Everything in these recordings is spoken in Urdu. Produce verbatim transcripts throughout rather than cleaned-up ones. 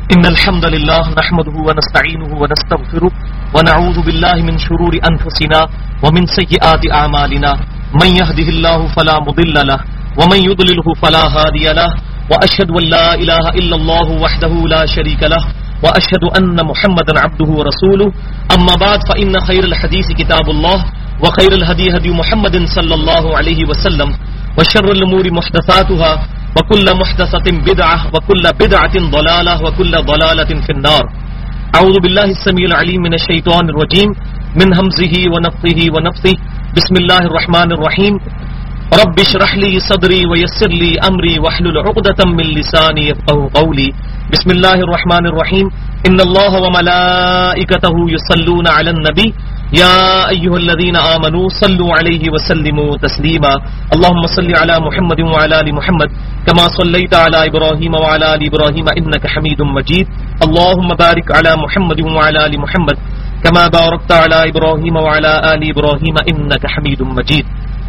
إن الحمد لله نحمده ونستعينه ونستغفره ونعوذ بالله من شرور أنفسنا ومن سيئات أعمالنا من يهده الله فلا مضل له ومن يضلله فلا هادي له وأشهد أن لا إله إلا الله وحده لا شريك له وأشهد أن محمدا عبده ورسوله أما بعد فإن خير الحديث كتاب الله وخير الهدي هدي محمد صلى الله عليه وسلم وشر الأمور محدثاتها وكل محدثة بدعة وكل بدعة ضلالة وكل ضلالة في النار. أعوذ بالله السميع العليم من الشيطان الرجيم من همزه ونفثه ونفثه. بسم الله الرحمن الرحيم. رب اشرح لي صدري ويسر لي أمري واحلل عقدة من لساني يفقهوا قولي. بسم الله الرحمن الرحيم. إن الله وملائكته يصلون على النبي يا أيها الذين آمنوا صلوا عليه وسلموا تسليما. اللهم صل على محمد وعلى آل محمد كما صليت على إبراهيم وعلى آل إبراهيم إنك حميد مجيد. اللهم بارك على محمد وعلى آل محمد كما باركت على إبراهيم وعلى آل إبراهيم إنك حميد مجيد.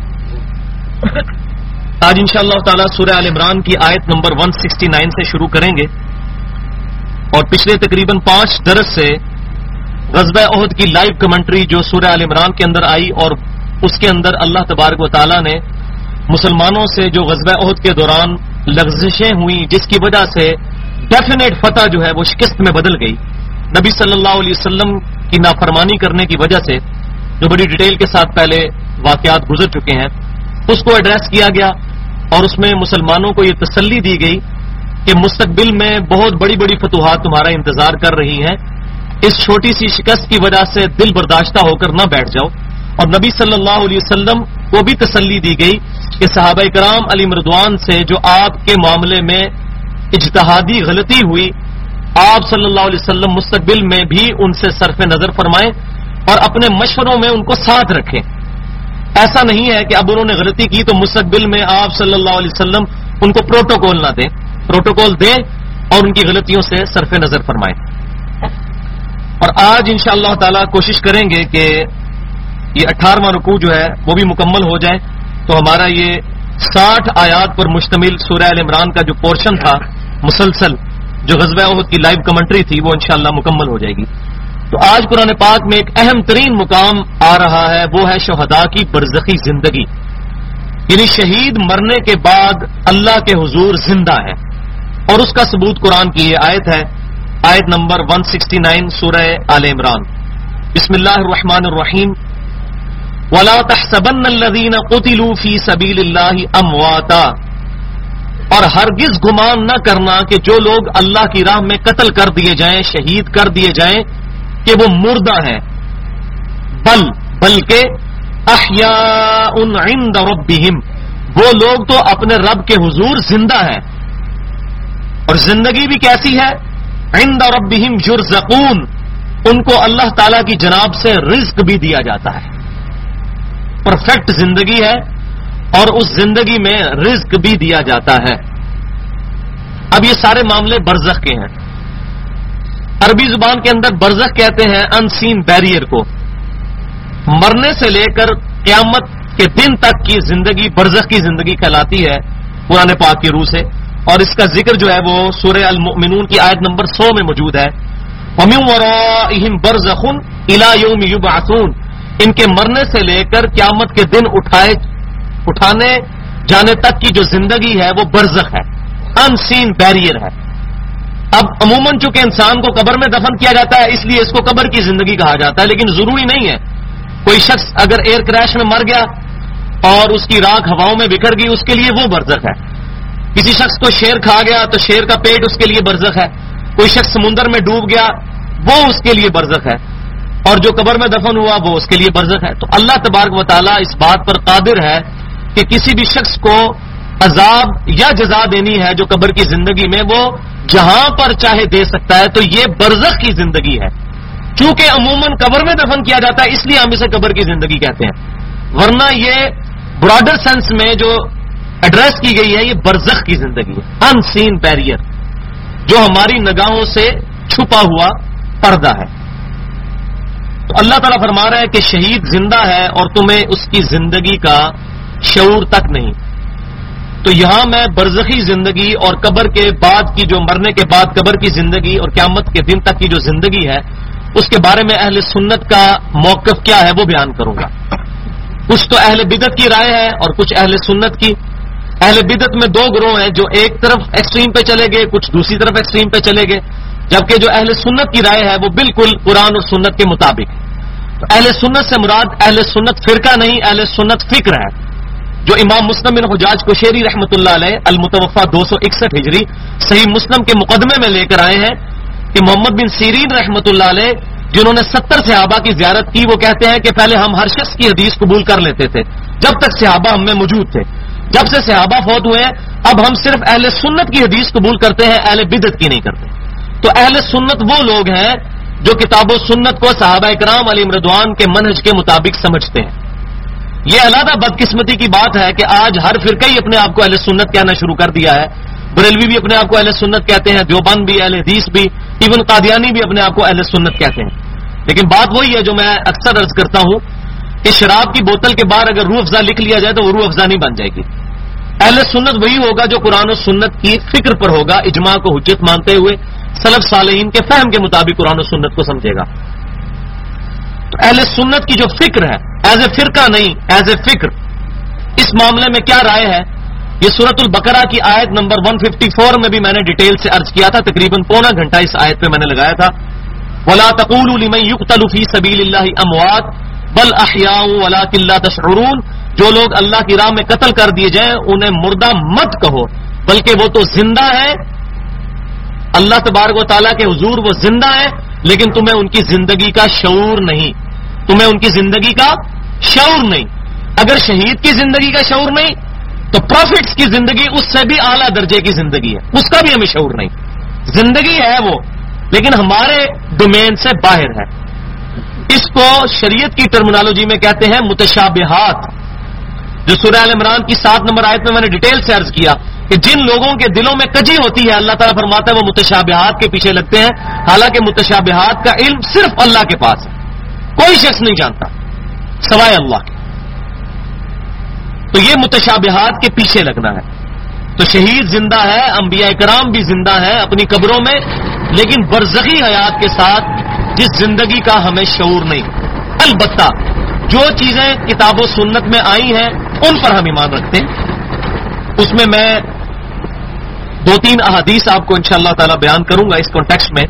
آج انشاءاللہ تعالی سورہ آل عمران کی آیت نمبر ایک سو انسٹھ سے شروع کریں گے اور پچھلے تقریباً پانچ درس سے غزوہ احد کی لائیو کمنٹری جو سورہ آل عمران کے اندر آئی اور اس کے اندر اللہ تبارک و تعالی نے مسلمانوں سے جو غزوہ احد کے دوران لغزشیں ہوئیں جس کی وجہ سے ڈیفینیٹ فتح جو ہے وہ شکست میں بدل گئی، نبی صلی اللہ علیہ وسلم کی نافرمانی کرنے کی وجہ سے جو بڑی ڈیٹیل کے ساتھ پہلے واقعات گزر چکے ہیں اس کو ایڈریس کیا گیا اور اس میں مسلمانوں کو یہ تسلی دی گئی کہ مستقبل میں بہت بڑی بڑی فتوحات تمہارا انتظار کر رہی ہیں، اس چھوٹی سی شکست کی وجہ سے دل برداشتہ ہو کر نہ بیٹھ جاؤ. اور نبی صلی اللہ علیہ وسلم کو بھی تسلی دی گئی کہ صحابہ کرام علی مردوان سے جو آپ کے معاملے میں اجتہادی غلطی ہوئی آپ صلی اللہ علیہ وسلم مستقبل میں بھی ان سے صرف نظر فرمائیں اور اپنے مشوروں میں ان کو ساتھ رکھیں. ایسا نہیں ہے کہ اب انہوں نے غلطی کی تو مستقبل میں آپ صلی اللہ علیہ وسلم ان کو پروٹوکول نہ دیں، پروٹوکول دیں اور ان کی غلطیوں سے صرف نظر فرمائیں. اور آج انشاءاللہ تعالی کوشش کریں گے کہ یہ اٹھارہواں رکوع جو ہے وہ بھی مکمل ہو جائے تو ہمارا یہ ساٹھ آیات پر مشتمل سورہ ال عمران کا جو پورشن تھا مسلسل جو غزوہ احد کی لائیو کمنٹری تھی وہ انشاءاللہ مکمل ہو جائے گی. تو آج قرآن پاک میں ایک اہم ترین مقام آ رہا ہے، وہ ہے شہداء کی برزخی زندگی، یعنی شہید مرنے کے بعد اللہ کے حضور زندہ ہے اور اس کا ثبوت قرآن کی یہ آیت ہے، آیت نمبر ایک سو انسٹھ سورہ آل عمران. بسم اللہ الرحمن الرحیم. وَلَا تَحْسَبَنَّ الَّذِينَ قُتِلُوا فِي سَبِيلِ اللَّهِ أَمْوَاتًا، اور ہرگز گمان نہ کرنا کہ جو لوگ اللہ کی راہ میں قتل کر دیے جائیں، شہید کر دیے جائیں کہ وہ مردہ ہیں، بل بلکہ احیاء عند ربہم، وہ لوگ تو اپنے رب کے حضور زندہ ہیں. اور زندگی بھی کیسی ہے؟ عند ربہم یرزقون، ان کو اللہ تعالی کی جناب سے رزق بھی دیا جاتا ہے، پرفیکٹ زندگی ہے اور اس زندگی میں رزق بھی دیا جاتا ہے. اب یہ سارے معاملے برزخ کے ہیں. عربی زبان کے اندر برزخ کہتے ہیں ان سین بیریئر کو. مرنے سے لے کر قیامت کے دن تک کی زندگی برزخ کی زندگی کہلاتی ہے قرآن پاک کی روح سے، اور اس کا ذکر جو ہے وہ سورہ المؤمنون کی آیت نمبر سو میں موجود ہے. وَمِن وَرَائِهِمْ بَرْزَخٌ إِلَى يَوْمِ يُبْعَثُونَ، ان کے مرنے سے لے کر قیامت کے دن اٹھائے اٹھانے جانے تک کی جو زندگی ہے وہ برزخ ہے، ان سین بیریئر ہے. اب عموماً چونکہ انسان کو قبر میں دفن کیا جاتا ہے اس لیے اس کو قبر کی زندگی کہا جاتا ہے، لیکن ضروری نہیں ہے. کوئی شخص اگر ایئر کریش میں مر گیا اور اس کی راکھ ہواؤں میں بکھر گئی اس کے لیے وہ برزخ ہے. کسی شخص کو شیر کھا گیا تو شیر کا پیٹ اس کے لیے برزخ ہے. کوئی شخص سمندر میں ڈوب گیا وہ اس کے لیے برزخ ہے، اور جو قبر میں دفن ہوا وہ اس کے لیے برزخ ہے. تو اللہ تبارک و تعالیٰ اس بات پر قادر ہے کہ کسی بھی شخص کو عذاب یا جزا دینی ہے جو قبر کی زندگی میں وہ جہاں پر چاہے دے سکتا ہے. تو یہ برزخ کی زندگی ہے. چونکہ عموماً قبر میں دفن کیا جاتا ہے اس لیے ہم اسے قبر کی زندگی کہتے ہیں، ورنہ یہ براڈر سینس میں جو ایڈریس کی گئی ہے یہ برزخ کی زندگی ہے، ان سین بیریئر، جو ہماری نگاہوں سے چھپا ہوا پردہ ہے. تو اللہ تعالیٰ فرما رہا ہے کہ شہید زندہ ہے اور تمہیں اس کی زندگی کا شعور تک نہیں. تو یہاں میں برزخی زندگی اور قبر کے بعد کی جو مرنے کے بعد قبر کی زندگی اور قیامت کے دن تک کی جو زندگی ہے اس کے بارے میں اہل سنت کا موقف کیا ہے وہ بیان کروں گا. کچھ تو اہل بدعت کی رائے ہے اور کچھ اہل سنت کی. اہل بدعت میں دو گروہ ہیں جو ایک طرف ایکسٹریم پہ چلے گئے, کچھ دوسری طرف ایکسٹریم پہ چلے گئے, جبکہ جو اہل سنت کی رائے ہے وہ بالکل قرآن اور سنت کے مطابق. تو اہل سنت سے مراد اہل سنت فرقہ نہیں, اہل سنت فکر ہے, جو امام مسلم بن حجاج قشیری رحمۃ اللہ علیہ المتوفا دو سو اکسٹھ ہجری صحیح مسلم کے مقدمے میں لے کر آئے ہیں کہ محمد بن سیرین رحمۃ اللہ علیہ جنہوں نے ستر صحابہ کی زیارت کی, وہ کہتے ہیں کہ پہلے ہم ہر شخص کی حدیث قبول کر لیتے تھے جب تک صحابہ ہم میں موجود تھے. جب سے صحابہ فوت ہوئے ہیں اب ہم صرف اہل سنت کی حدیث قبول کرتے ہیں, اہل بدعت کی نہیں کرتے. تو اہل سنت وہ لوگ ہیں جو کتاب و سنت کو صحابہ کرام علیہم رضوان کے منہج کے مطابق سمجھتے ہیں. یہ علیحدہ بدقسمتی کی بات ہے کہ آج ہر فرقہ ہی اپنے آپ کو اہل سنت کہنا شروع کر دیا ہے. بریلوی بھی اپنے آپ کو اہل سنت کہتے ہیں, دیوبند بھی, اہل حدیث بھی, ایون قادیانی بھی اپنے آپ کو اہل سنت کہتے ہیں. لیکن بات وہی ہے جو میں اکثر عرض کرتا ہوں کہ شراب کی بوتل کے باہر اگر روح افزا لکھ لیا جائے تو وہ روح افزا نہیں بن جائے گی. اہل سنت وہی ہوگا جو قرآن و سنت کی فکر پر ہوگا, اجماع کو حجت مانتے ہوئے سلف صالحین کے فہم کے مطابق قرآن و سنت کو سمجھے گا. تو اہل سنت کی جو فکر ہے ایز اے فرقہ نہیں, ایز اے فکر, اس معاملے میں کیا رائے ہے یہ سورۃ البقرہ کی آیت نمبر ایک سو چون میں بھی میں نے ڈیٹیل سے عرض کیا تھا, تقریباً پونا گھنٹہ اس آیت پہ میں نے لگایا تھا. وَلَا تَقُولُوا لِمَن يُقْتَلُ فِي سَبِيلِ اللَّهِ أَمْوَاتٌ بَلْ أَحْيَاءٌ وَلَٰكِن لَّا تَشْعُرُونَ. جو لوگ اللہ کی راہ میں قتل کر دیے جائیں انہیں مردہ مت کہو بلکہ وہ تو زندہ ہے. اللہ تبارک و تعالیٰ کے حضور وہ زندہ ہے لیکن تمہیں ان کی زندگی کا شعور نہیں, تمہیں ان کی زندگی کا شعور نہیں. اگر شہید کی زندگی کا شعور نہیں تو پروفٹس کی زندگی اس سے بھی اعلیٰ درجے کی زندگی ہے, اس کا بھی ہمیں شعور نہیں. زندگی ہے وہ لیکن ہمارے ڈومین سے باہر ہے. اس کو شریعت کی ٹرمنالوجی میں کہتے ہیں متشابہات, جو سورہ ال عمران کی سات نمبر آیت میں میں نے ڈیٹیل سے عرض کیا کہ جن لوگوں کے دلوں میں کجی ہوتی ہے اللہ تعالیٰ فرماتا ہے وہ متشابہات کے پیچھے لگتے ہیں, حالانکہ متشابہات کا علم صرف اللہ کے پاس ہے, کوئی شخص نہیں جانتا سوائے اللہ کے. تو یہ متشابہات کے پیچھے لگنا ہے. تو شہید زندہ ہے, انبیاء کرام بھی زندہ ہیں اپنی قبروں میں, لیکن برزخی حیات کے ساتھ جس زندگی کا ہمیں شعور نہیں. البتہ جو چیزیں کتاب و سنت میں آئی ہیں ان پر ہم ایمان رکھتے ہیں. اس میں میں دو تین احادیث آپ کو انشاءاللہ تعالی بیان کروں گا اس کانٹیکسٹ میں.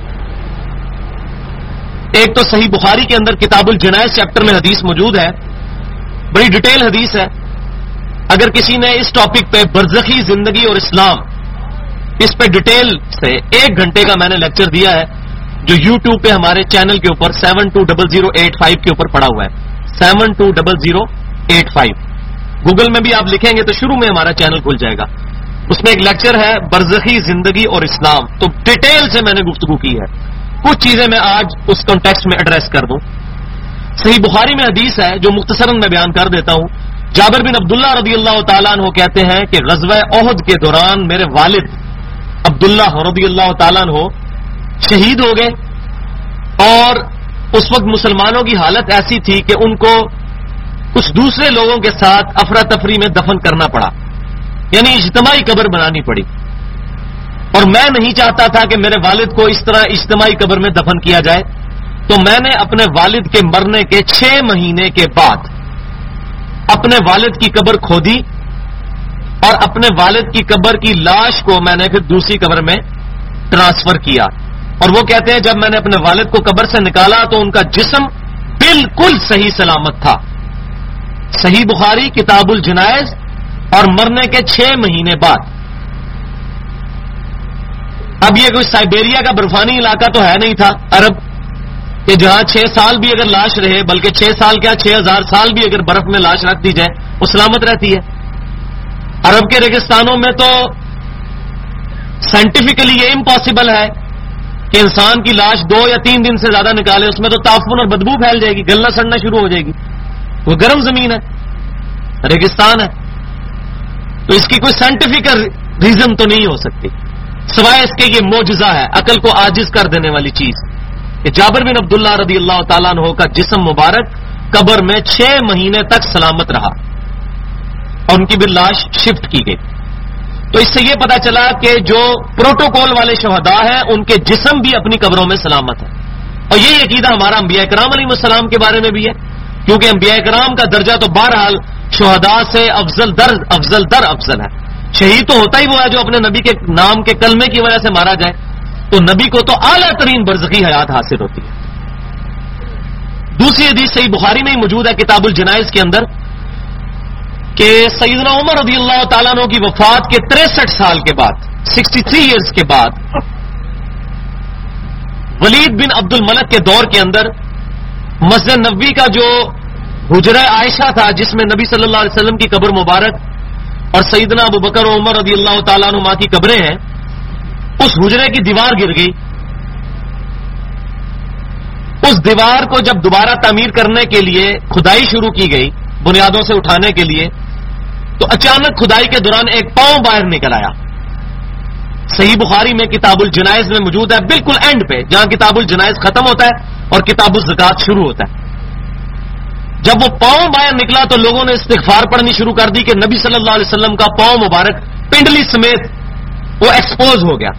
ایک تو صحیح بخاری کے اندر کتاب الجنائز چیپٹر میں حدیث موجود ہے, بڑی ڈیٹیل حدیث ہے. اگر کسی نے اس ٹاپک پہ برزخی زندگی اور اسلام اس پہ ڈیٹیل سے ایک گھنٹے کا میں نے لیکچر دیا ہے جو یوٹیوب پہ ہمارے چینل کے اوپر seven two double zero eight five کے اوپر پڑا ہوا ہے, seven two double zero eight five. Google میں بھی آپ لکھیں گے تو شروع میں ہمارا چینل کھل جائے گا. اس میں ایک لیکچر ہے برزخی زندگی اور اسلام, تو ڈیٹیل سے میں نے گفتگو کی ہے. کچھ چیزیں میں آج اس کانٹیکسٹ میں ایڈریس کر دوں. صحیح بخاری میں حدیث ہے جو مختصراً میں بیان کر دیتا ہوں. جابر بن عبداللہ رضی اللہ تعالیٰ عنہ کہتے ہیں کہ غزوہ احد کے دوران میرے والد عبداللہ رضی اللہ تعالیٰ عنہ شہید ہو گئے, اور اس وقت مسلمانوں کی حالت ایسی تھی کہ ان کو کچھ دوسرے لوگوں کے ساتھ افراتفری میں دفن کرنا پڑا, یعنی اجتماعی قبر بنانی پڑی. اور میں نہیں چاہتا تھا کہ میرے والد کو اس طرح اجتماعی قبر میں دفن کیا جائے, تو میں نے اپنے والد کے مرنے کے چھ مہینے کے بعد اپنے والد کی قبر کھودی اور اپنے والد کی قبر کی لاش کو میں نے پھر دوسری قبر میں ٹرانسفر کیا. اور وہ کہتے ہیں جب میں نے اپنے والد کو قبر سے نکالا تو ان کا جسم بالکل صحیح سلامت تھا. صحیح بخاری کتاب الجنائز, اور مرنے کے چھ مہینے بعد. اب یہ کوئی سائبیریا کا برفانی علاقہ تو ہے نہیں تھا عرب کہ جہاں چھ سال بھی اگر لاش رہے, بلکہ چھ سال کیا چھ ہزار سال بھی اگر برف میں لاش رکھ دی جائے وہ سلامت رہتی ہے. عرب کے ریگستانوں میں تو سائنٹیفکلی یہ امپاسبل ہے کہ انسان کی لاش دو یا تین دن سے زیادہ نکالے, اس میں تو تعفن اور بدبو پھیل جائے گی, گلنا سڑنا شروع ہو جائے گی. وہ گرم زمین ہے, ریگستان ہے, تو اس کی کوئی سائنٹیفک ریزن تو نہیں ہو سکتی سوائے اس کے یہ معجزہ ہے, عقل کو عاجز کر دینے والی چیز کہ جابر بن عبداللہ رضی اللہ تعالیٰ عنہ کا جسم مبارک قبر میں چھ مہینے تک سلامت رہا اور ان کی بھی لاش شفٹ کی گئی. تو اس سے یہ پتا چلا کہ جو پروٹوکول والے شہداء ہیں ان کے جسم بھی اپنی قبروں میں سلامت ہے. اور یہی عقیدہ ہمارا انبیاء کرام علیہ السلام کے بارے میں بھی ہے، کیونکہ انبیاء کرام کا درجہ تو بہرحال شہداء سے افضل در افضل در افضل ہے. شہید تو ہوتا ہی وہ ہے جو اپنے نبی کے نام کے کلمے کی وجہ سے مارا جائے، تو نبی کو تو اعلیٰ ترین برزخی حیات حاصل ہوتی ہے. دوسری حدیث صحیح بخاری میں ہی موجود ہے کتاب الجنائز کے اندر کہ سیدنا عمر رضی اللہ تعالیٰ عنہ کی وفات کے تریسٹھ سال کے بعد، سکسٹی تھری ایئرس کے بعد، ولید بن عبد الملک کے دور کے اندر مسجد نبوی کا جو حجرہ عائشہ تھا جس میں نبی صلی اللہ علیہ وسلم کی قبر مبارک اور سیدنا ابو بکر و عمر رضی اللہ تعالیٰ عنہما کی قبریں ہیں، اس حجرے کی دیوار گر گئی. اس دیوار کو جب دوبارہ تعمیر کرنے کے لیے کھدائی شروع کی گئی بنیادوں سے اٹھانے کے لیے، تو اچانک کھدائی کے دوران ایک پاؤں باہر نکل آیا. صحیح بخاری میں کتاب الجنائز میں موجود ہے، بالکل اینڈ پہ جہاں کتاب الجنائز ختم ہوتا ہے اور کتاب الزکات شروع ہوتا ہے. جب وہ پاؤں باہر نکلا تو لوگوں نے استغفار پڑھنی شروع کر دی کہ نبی صلی اللہ علیہ وسلم کا پاؤں مبارک پنڈلی سمیت وہ ایکسپوز ہو گیا.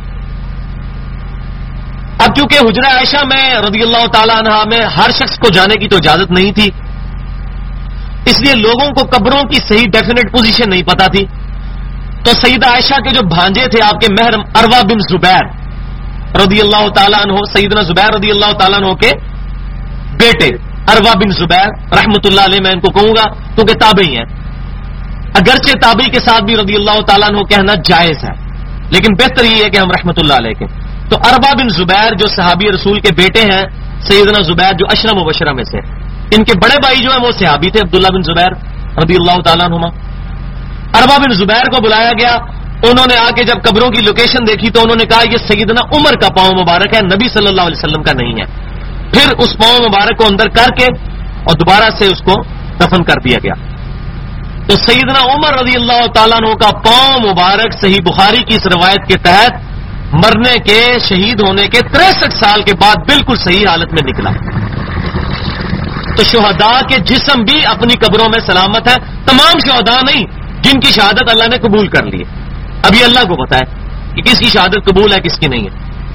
اب چونکہ حجرہ عائشہ میں رضی اللہ تعالی عنہ میں ہر شخص کو جانے کی تو اجازت نہیں تھی، اس لیے لوگوں کو قبروں کی صحیح ڈیفینیٹ پوزیشن نہیں پتا تھی. تو سیدہ عائشہ کے جو بھانجے تھے آپ کے محرم عروہ بن زبیر رضی اللہ تعالیٰ عنہ، سیدنا زبیر رضی اللہ تعالیٰ عنہ کے بیٹے عروہ بن زبیر رحمۃ اللہ علیہ، میں ان کو کہوں گا کیونکہ تابعی ہیں، اگرچہ تابعی کے ساتھ بھی رضی اللہ تعالیٰ عنہ کہنا جائز ہے لیکن بہتر یہ ہے کہ ہم رحمۃ اللہ علیہ کے. تو عروہ بن زبیر جو صحابی رسول کے بیٹے ہیں، سیدنا زبیر جو اشرا مبشرہ میں سے، ان کے بڑے بھائی جو ہیں وہ صحابی تھے عبداللہ بن زبیر رضی اللہ تعالیٰ عنہما. عروہ بن زبیر کو بلایا گیا، انہوں نے آ کے جب قبروں کی لوکیشن دیکھی تو انہوں نے کہا یہ سیدنا عمر کا پاؤں مبارک ہے، نبی صلی اللہ علیہ وسلم کا نہیں ہے. پھر اس پاؤں مبارک کو اندر کر کے اور دوبارہ سے اس کو دفن کر دیا گیا. تو سیدنا عمر رضی اللہ تعالیٰ عنہ کا پاؤں مبارک صحیح بخاری کی اس روایت کے تحت مرنے کے شہید ہونے کے تریسٹھ سال کے بعد بالکل صحیح حالت میں نکلا. تو شہداء کے جسم بھی اپنی قبروں میں سلامت ہے، تمام شہداء نہیں جن کی شہادت اللہ نے قبول کر لی ہے. ابھی اللہ کو پتا ہے کہ کس کی شہادت قبول ہے کس کی نہیں ہے.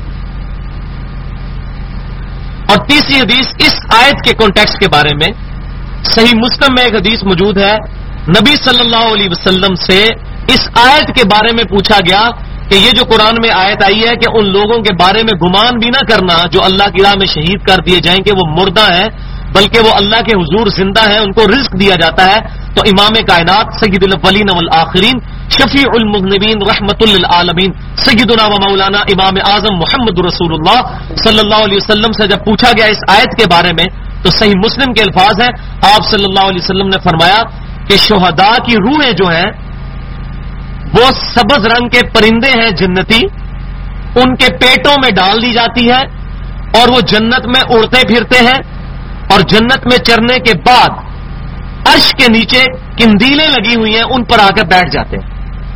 اور تیسری حدیث اس آیت کے کانٹیکسٹ کے بارے میں صحیح مسلم میں ایک حدیث موجود ہے، نبی صلی اللہ علیہ وسلم سے اس آیت کے بارے میں پوچھا گیا کہ یہ جو قرآن میں آیت آئی ہے کہ ان لوگوں کے بارے میں گمان بھی نہ کرنا جو اللہ کی راہ میں شہید کر دیے جائیں کہ وہ مردہ ہیں بلکہ وہ اللہ کے حضور زندہ ہیں، ان کو رزق دیا جاتا ہے. تو امام کائنات سید الاولین والآخرین شفیع المذنبین رحمت للعالمین سیدنا و مولانا امام اعظم محمد رسول اللہ صلی اللہ علیہ وسلم سے جب پوچھا گیا اس آیت کے بارے میں تو صحیح مسلم کے الفاظ ہیں، آپ صلی اللہ علیہ وسلم نے فرمایا کہ شہداء کی روحیں جو ہیں وہ سبز رنگ کے پرندے ہیں جنتی، ان کے پیٹوں میں ڈال دی جاتی ہے اور وہ جنت میں اڑتے پھرتے ہیں اور جنت میں چرنے کے بعد عرش کے نیچے کندیلیں لگی ہوئی ہیں ان پر آ کر بیٹھ جاتے ہیں.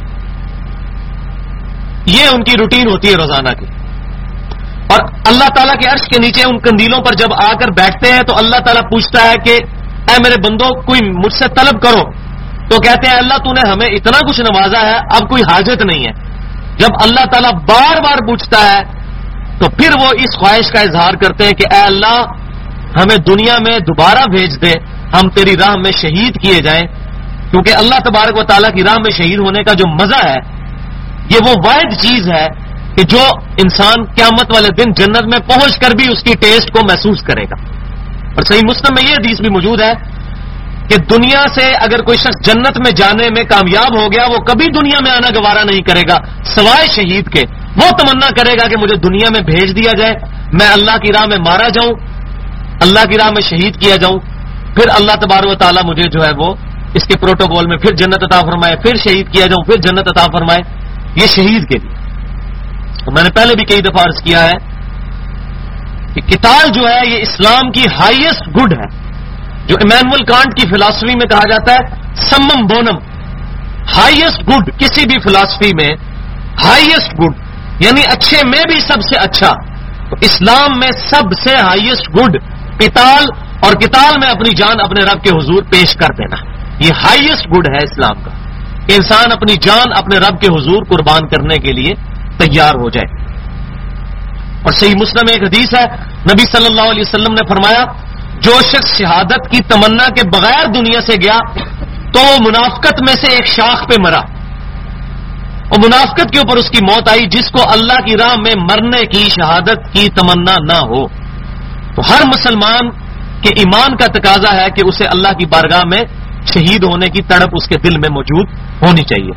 یہ ان کی روٹین ہوتی ہے روزانہ کی. اور اللہ تعالیٰ کے عرش کے نیچے ان کندیلوں پر جب آ کر بیٹھتے ہیں تو اللہ تعالیٰ پوچھتا ہے کہ اے میرے بندوں کوئی مجھ سے طلب کرو، تو کہتے ہیں اللہ تو نے ہمیں اتنا کچھ نوازا ہے اب کوئی حاجت نہیں ہے. جب اللہ تعالیٰ بار بار پوچھتا ہے تو پھر وہ اس خواہش کا اظہار کرتے ہیں کہ اے اللہ ہمیں دنیا میں دوبارہ بھیج دے، ہم تیری راہ میں شہید کیے جائیں، کیونکہ اللہ تبارک و تعالیٰ کی راہ میں شہید ہونے کا جو مزہ ہے یہ وہ واحد چیز ہے کہ جو انسان قیامت والے دن جنت میں پہنچ کر بھی اس کی ٹیسٹ کو محسوس کرے گا. اور صحیح مسلم میں یہ حدیث بھی موجود ہے کہ دنیا سے اگر کوئی شخص جنت میں جانے میں کامیاب ہو گیا وہ کبھی دنیا میں آنا گوارا نہیں کرے گا سوائے شہید کے. وہ تمنا کرے گا کہ مجھے دنیا میں بھیج دیا جائے، میں اللہ کی راہ میں مارا جاؤں، اللہ کی راہ میں شہید کیا جاؤں، پھر اللہ تبارک و تعالیٰ مجھے جو ہے وہ اس کے پروٹوکول میں پھر جنت عطا فرمائے، پھر شہید کیا جاؤں، پھر جنت عطا فرمائے. یہ شہید کے لیے. میں نے پہلے بھی کئی دفعہ عرض کیا ہے کہ قتال جو ہے یہ اسلام کی ہائیسٹ گڈ ہے، جو ایمینول کانٹ کی فلاسفی میں کہا جاتا ہے سمم بونم، ہائیسٹ گڈ کسی بھی فلاسفی میں ہائیسٹ گڈ یعنی اچھے میں بھی سب سے اچھا. تو اسلام میں سب سے ہائیسٹ گڈ قتال، اور قتال میں اپنی جان اپنے رب کے حضور پیش کر دینا، یہ ہائیسٹ گڈ ہے اسلام کا. کہ انسان اپنی جان اپنے رب کے حضور قربان کرنے کے لیے تیار ہو جائے. اور صحیح مسلم ایک حدیث ہے، نبی صلی اللہ علیہ وسلم نے فرمایا جو شخص شہادت کی تمنا کے بغیر دنیا سے گیا تو وہ منافقت میں سے ایک شاخ پہ مرا، اور منافقت کے اوپر اس کی موت آئی جس کو اللہ کی راہ میں مرنے کی شہادت کی تمنا نہ ہو. تو ہر مسلمان کے ایمان کا تقاضا ہے کہ اسے اللہ کی بارگاہ میں شہید ہونے کی تڑپ اس کے دل میں موجود ہونی چاہیے.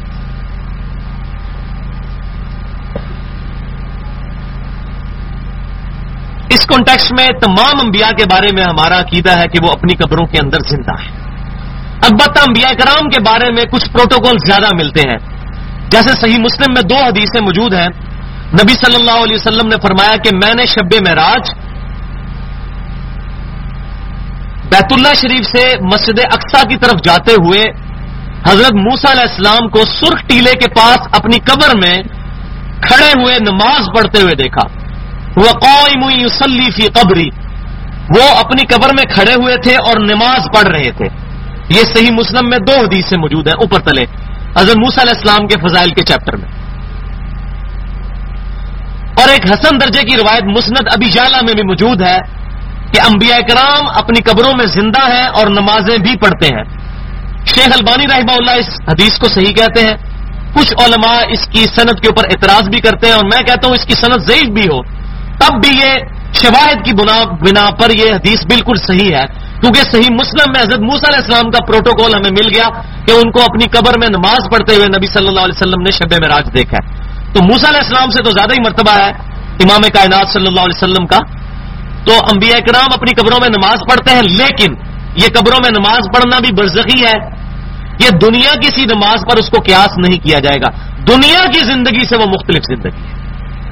اس کانٹیکسٹ میں تمام انبیاء کے بارے میں ہمارا عقیدہ ہے کہ وہ اپنی قبروں کے اندر زندہ ہیں. البتہ انبیاء کرام کے بارے میں کچھ پروٹوکول زیادہ ملتے ہیں. جیسے صحیح مسلم میں دو حدیثیں موجود ہیں. نبی صلی اللہ علیہ وسلم نے فرمایا کہ میں نے شب معراج بیت اللہ شریف سے مسجد اقصی کی طرف جاتے ہوئے حضرت موسیٰ علیہ السلام کو سرخ ٹیلے کے پاس اپنی قبر میں کھڑے ہوئے نماز پڑھتے ہوئے دیکھا. وہ قائم یصلی فی قبری، وہ اپنی قبر میں کھڑے ہوئے تھے اور نماز پڑھ رہے تھے. یہ صحیح مسلم میں دو حدیثیں موجود ہیں اوپر تلے حضرت موسیٰ علیہ السلام کے فضائل کے چیپٹر میں. اور ایک حسن درجے کی روایت مسند ابی جعلہ میں بھی موجود ہے کہ انبیاء کرام اپنی قبروں میں زندہ ہیں اور نمازیں بھی پڑھتے ہیں. شیخ البانی رحمہ اللہ اس حدیث کو صحیح کہتے ہیں. کچھ علماء اس کی سند کے اوپر اعتراض بھی کرتے ہیں، اور میں کہتا ہوں اس کی سند ضعیف بھی ہو تب بھی یہ شواہد کی بنا بنا پر یہ حدیث بالکل صحیح ہے، کیونکہ صحیح مسلم میں حضرت موسیٰ علیہ السلام کا پروٹوکول ہمیں مل گیا کہ ان کو اپنی قبر میں نماز پڑھتے ہوئے نبی صلی اللہ علیہ وسلم نے شب معراج دیکھا ہے. تو موسیٰ علیہ السلام سے تو زیادہ ہی مرتبہ ہے امام کائنات صلی اللہ علیہ وسلم کا. تو انبیاء کرام اپنی قبروں میں نماز پڑھتے ہیں، لیکن یہ قبروں میں نماز پڑھنا بھی برزخی ہے. یہ دنیا کی سی نماز پر اس کو قیاس نہیں کیا جائے گا. دنیا کی زندگی سے وہ مختلف زندگی ہے.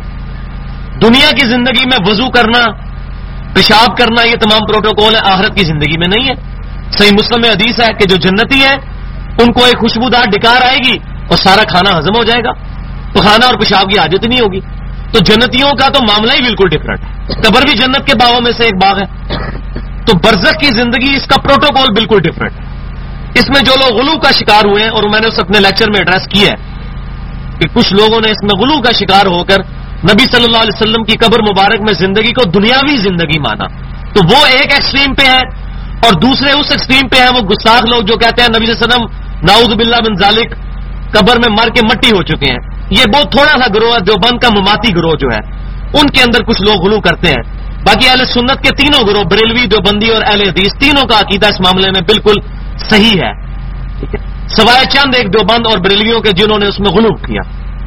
دنیا کی زندگی میں وضو کرنا، پیشاب کرنا، یہ تمام پروٹوکول ہے، آخرت کی زندگی میں نہیں ہے. صحیح مسلم میں حدیث ہے کہ جو جنتی ہیں ان کو ایک خوشبودار ڈکار آئے گی اور سارا کھانا ہضم ہو جائے گا، تو کھانا اور پیشاب کی حاجت نہیں ہوگی. تو جنتیوں کا تو معاملہ ہی بالکل ڈفرنٹ ہے. قبر بھی جنت کے باغوں میں سے ایک باغ ہے. تو برزخ کی زندگی اس کا پروٹوکول بالکل ڈفرنٹ ہے. اس میں جو لوگ غلو کا شکار ہوئے ہیں، اور میں نے اس اپنے لیکچر میں ایڈریس کیا ہے کہ کچھ لوگوں نے اس میں غلو کا شکار ہو کر نبی صلی اللہ علیہ وسلم کی قبر مبارک میں زندگی کو دنیاوی زندگی مانا. تو وہ ایک ایکسٹریم پہ ہے، اور دوسرے اس ایکسٹریم پہ ہیں وہ گستاخ لوگ جو کہتے ہیں نبی صلی اللہ علیہ وسلم نعوذ باللہ من ذالک قبر میں مر کے مٹی ہو چکے ہیں. یہ بہت تھوڑا سا گروہ ہے، دیوبند کا مماتی گروہ جو ہے ان کے اندر کچھ لوگ غلو کرتے ہیں. باقی اہل سنت کے تینوں گروہ بریلوی، دیوبندی اور اہل حدیث تینوں کا عقیدہ اس معاملے میں بالکل صحیح ہے. ٹھیک ہے، سوائے چند ایک دیوبند اور بریلویوں کے جنہوں نے اس میں غلو کیا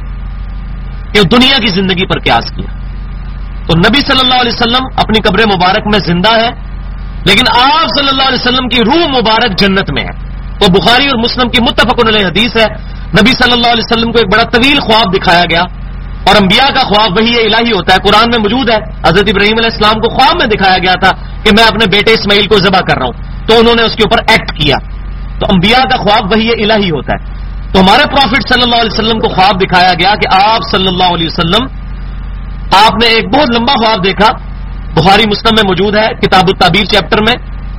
کہ دنیا کی زندگی پر قیاس کیا. تو نبی صلی اللہ علیہ وسلم اپنی قبر مبارک میں زندہ ہے، لیکن آپ صلی اللہ علیہ وسلم کی روح مبارک جنت میں ہے. وہ بخاری اور مسلم کی متفق علیہ حدیث ہے. نبی صلی اللہ علیہ وسلم کو ایک بڑا طویل خواب دکھایا گیا، اور انبیاء کا خواب وہی الہی ہوتا ہے. قرآن میں موجود ہے حضرت ابراہیم علیہ السلام کو خواب میں دکھایا گیا تھا کہ میں اپنے بیٹے اسماعیل کو ذبح کر رہا ہوں، تو انہوں نے اس کے اوپر ایکٹ کیا. تو انبیاء کا خواب وہی الہی ہوتا ہے. تو ہمارے پروفٹ صلی اللہ علیہ وسلم کو خواب دکھایا گیا کہ آپ صلی اللہ علیہ وسلم آپ نے ایک بہت لمبا خواب دیکھا. بخاری مسلم میں موجود ہے کتاب التعبیر چیپٹر میں.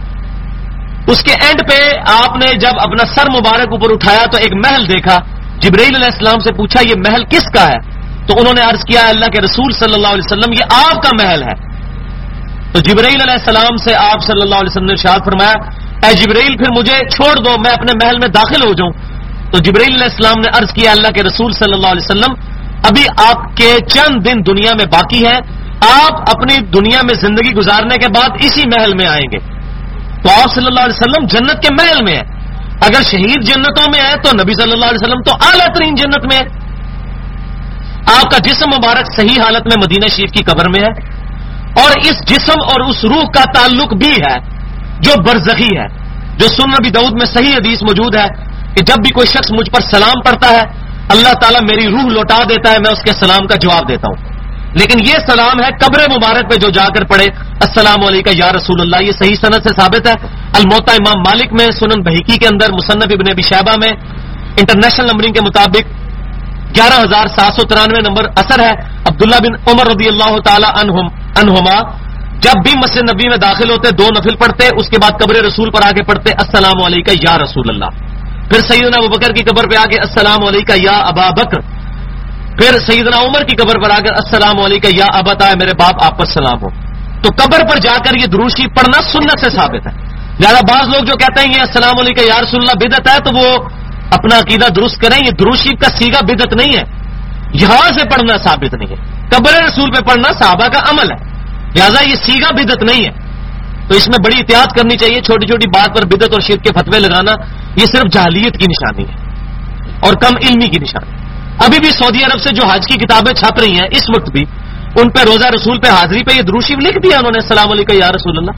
اس کے اینڈ پہ آپ نے جب اپنا سر مبارک اوپر اٹھایا تو ایک محل دیکھا. جبرائیل علیہ السلام سے پوچھا یہ محل کس کا ہے؟ تو انہوں نے عرض کیا اللہ کے رسول صلی اللہ علیہ وسلم یہ آپ کا محل ہے. تو جبرائیل علیہ السلام سے آپ صلی اللہ علیہ وسلم نے ارشاد فرمایا اے جبرائیل پھر مجھے چھوڑ دو، میں اپنے محل میں داخل ہو جاؤں. تو جبرائیل علیہ السلام نے عرض کیا اللہ کے رسول صلی اللہ علیہ وسلم ابھی آپ کے چند دن دنیا میں باقی ہیں، آپ اپنی دنیا میں زندگی گزارنے کے بعد اسی محل میں آئیں گے. تو آپ صلی اللہ علیہ وسلم جنت کے محل میں ہیں. اگر شہید جنتوں میں ہے تو نبی صلی اللہ علیہ وسلم تو اعلیٰ ترین جنت میں ہے. آپ کا جسم مبارک صحیح حالت میں مدینہ شریف کی قبر میں ہے، اور اس جسم اور اس روح کا تعلق بھی ہے جو برزخی ہے. جو سنن نبی داؤد میں صحیح حدیث موجود ہے کہ جب بھی کوئی شخص مجھ پر سلام پڑھتا ہے اللہ تعالیٰ میری روح لوٹا دیتا ہے، میں اس کے سلام کا جواب دیتا ہوں. لیکن یہ سلام ہے قبر مبارک پہ جو جا کر پڑھے السلام علیکم یا رسول اللہ. یہ صحیح سند سے ثابت ہے. الموطا امام مالک میں، سنن بہیقی کے اندر، مصنف ابن ابی شیبہ میں انٹرنیشنل نمبرنگ کے مطابق گیارہ ہزار سات سو ترانوے نمبر اثر ہے. عبداللہ بن عمر رضی اللہ تعالی عنہم عنہما جب بھی مسجد نبی میں داخل ہوتے دو نفل پڑھتے، اس کے بعد قبر رسول پر آگے پڑھتے السلام علیکم یا رسول اللہ. پھر سیدنا ابوبکر کی قبر پہ آ کے السلام علیکہ یا ابا بکر، پھر سیدنا عمر کی قبر پر آ کر السلام علیکہ یا ابتا میرے باپ آپ پر سلام ہو. تو قبر پر جا کر یہ درود شریف پڑھنا سنت سے ثابت ہے. لہذا بعض لوگ جو کہتے ہیں یہ السلام علیکہ یا رسول اللہ بدعت ہے، تو وہ اپنا عقیدہ درست کریں. یہ درود شریف کا سیگا بدعت نہیں ہے، یہاں سے پڑھنا ثابت نہیں ہے. قبر رسول پہ پڑھنا صحابہ کا عمل ہے، لہذا یہ سیگا بدعت نہیں ہے. تو اس میں بڑی احتیاط کرنی چاہیے. چھوٹی چھوٹی بات پر بدعت اور شرک کے فتوے لگانا یہ صرف جاہلیت کی نشانی ہے اور کم علمی کی نشانی. ابھی بھی سعودی عرب سے جو حج کی کتابیں چھپ رہی ہیں اس وقت بھی ان پہ روزہ رسول پہ حاضری پہ یہ درود شریف لکھ دیا انہوں نے السلام علیکم یا رسول اللہ.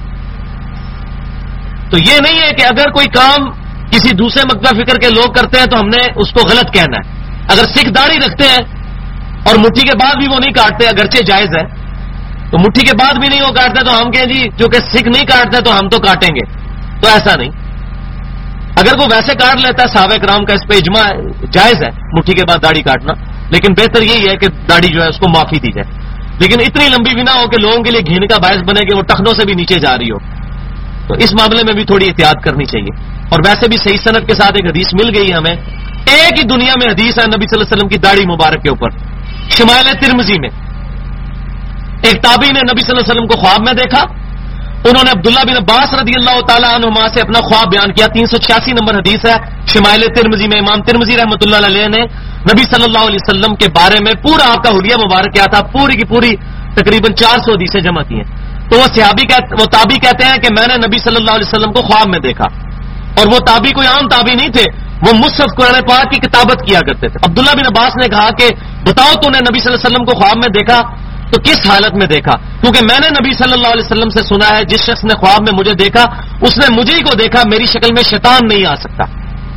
تو یہ نہیں ہے کہ اگر کوئی کام کسی دوسرے مکتب فکر کے لوگ کرتے ہیں تو ہم نے اس کو غلط کہنا ہے. اگر سکھ داڑھی رکھتے ہیں اور مٹھی کے بعد بھی وہ نہیں کاٹتے اگرچہ جائز ہے، تو مٹھی کے بعد بھی نہیں وہ کاٹتے تو ہم کہیں جی جو کہ سکھ نہیں کاٹتے تو ہم تو کاٹیں گے. تو ایسا نہیں. اگر وہ ویسے کاٹ لیتا ہے صحابہ کرام کا اس پہ اجماع ہے، جائز ہے مٹھی کے بعد داڑھی کاٹنا، لیکن بہتر یہی ہے کہ داڑھی جو ہے اس کو معافی دی جائے. لیکن اتنی لمبی بھی نہ ہو کہ لوگوں کے لیے گھین کا باعث بنے کہ وہ ٹخنوں سے بھی نیچے جا رہی ہو. تو اس معاملے میں بھی تھوڑی احتیاط کرنی چاہیے. اور ویسے بھی صحیح سند کے ساتھ ایک حدیث مل گئی ہمیں. ایک ہی دنیا میں حدیث ہے نبی صلی اللہ علیہ وسلم کی داڑھی مبارک کے اوپر. شمائل ترمذی میں ایک تابعی نے نبی صلی اللہ علیہ وسلم کو خواب میں دیکھا. انہوں نے عبداللہ بن عباس رضی اللہ تعالیٰ عنہما سے اپنا خواب بیان کیا. تین سو چھیاسی نمبر حدیث ہے شمائل ترمذی میں. امام ترمذی رحمۃ اللہ علیہ نے نبی صلی اللہ علیہ وسلم کے بارے میں پورا آپ کا حلیہ مبارک کیا تھا. پوری کی پوری تقریباً چار سو حدیثیں جمع کی ہیں. تو وہ صحابی وہ تابعی کہتے ہیں کہ میں نے نبی صلی اللہ علیہ وسلم کو خواب میں دیکھا. اور وہ تابعی کوئی عام تابعی نہیں تھے، وہ مصحف قرآن پاک کی کتابت کیا کرتے تھے. عبداللہ بن عباس نے کہا کہ بتاؤ تو نے نبی صلی اللہ علیہ وسلم کو خواب میں دیکھا تو کس حالت میں دیکھا؟ کیونکہ میں نے نبی صلی اللہ علیہ وسلم سے سنا ہے جس شخص نے خواب میں مجھے دیکھا اس نے مجھے ہی کو دیکھا، میری شکل میں شیطان نہیں آ سکتا.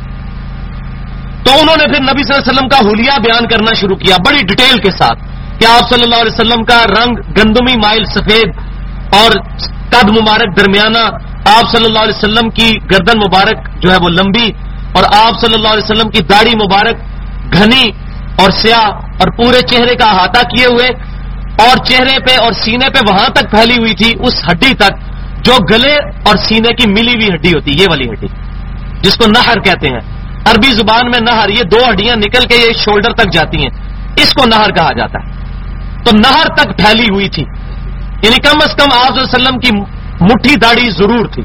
تو انہوں نے پھر نبی صلی اللہ علیہ وسلم کا حلیہ بیان کرنا شروع کیا بڑی ڈیٹیل کے ساتھ کہ آپ صلی اللہ علیہ وسلم کا رنگ گندمی مائل سفید اور قد مبارک درمیانہ، آپ صلی اللہ علیہ وسلم کی گردن مبارک جو ہے وہ لمبی، اور آپ صلی اللہ علیہ وسلم کی داڑھی مبارک گھنی اور سیاہ اور پورے چہرے کا احاطہ کیے ہوئے، اور چہرے پہ اور سینے پہ وہاں تک پھیلی ہوئی تھی اس ہڈی تک جو گلے اور سینے کی ملی ہوئی ہڈی ہوتی، یہ والی ہڈی جس کو نہر کہتے ہیں عربی زبان میں. نہر یہ دو ہڈیاں نکل کے یہ شولڈر تک جاتی ہیں، اس کو نہر کہا جاتا ہے. تو نہر تک پھیلی ہوئی تھی، یعنی کم از کم آپ صلی اللہ علیہ وسلم کی مٹھی داڑھی ضرور تھی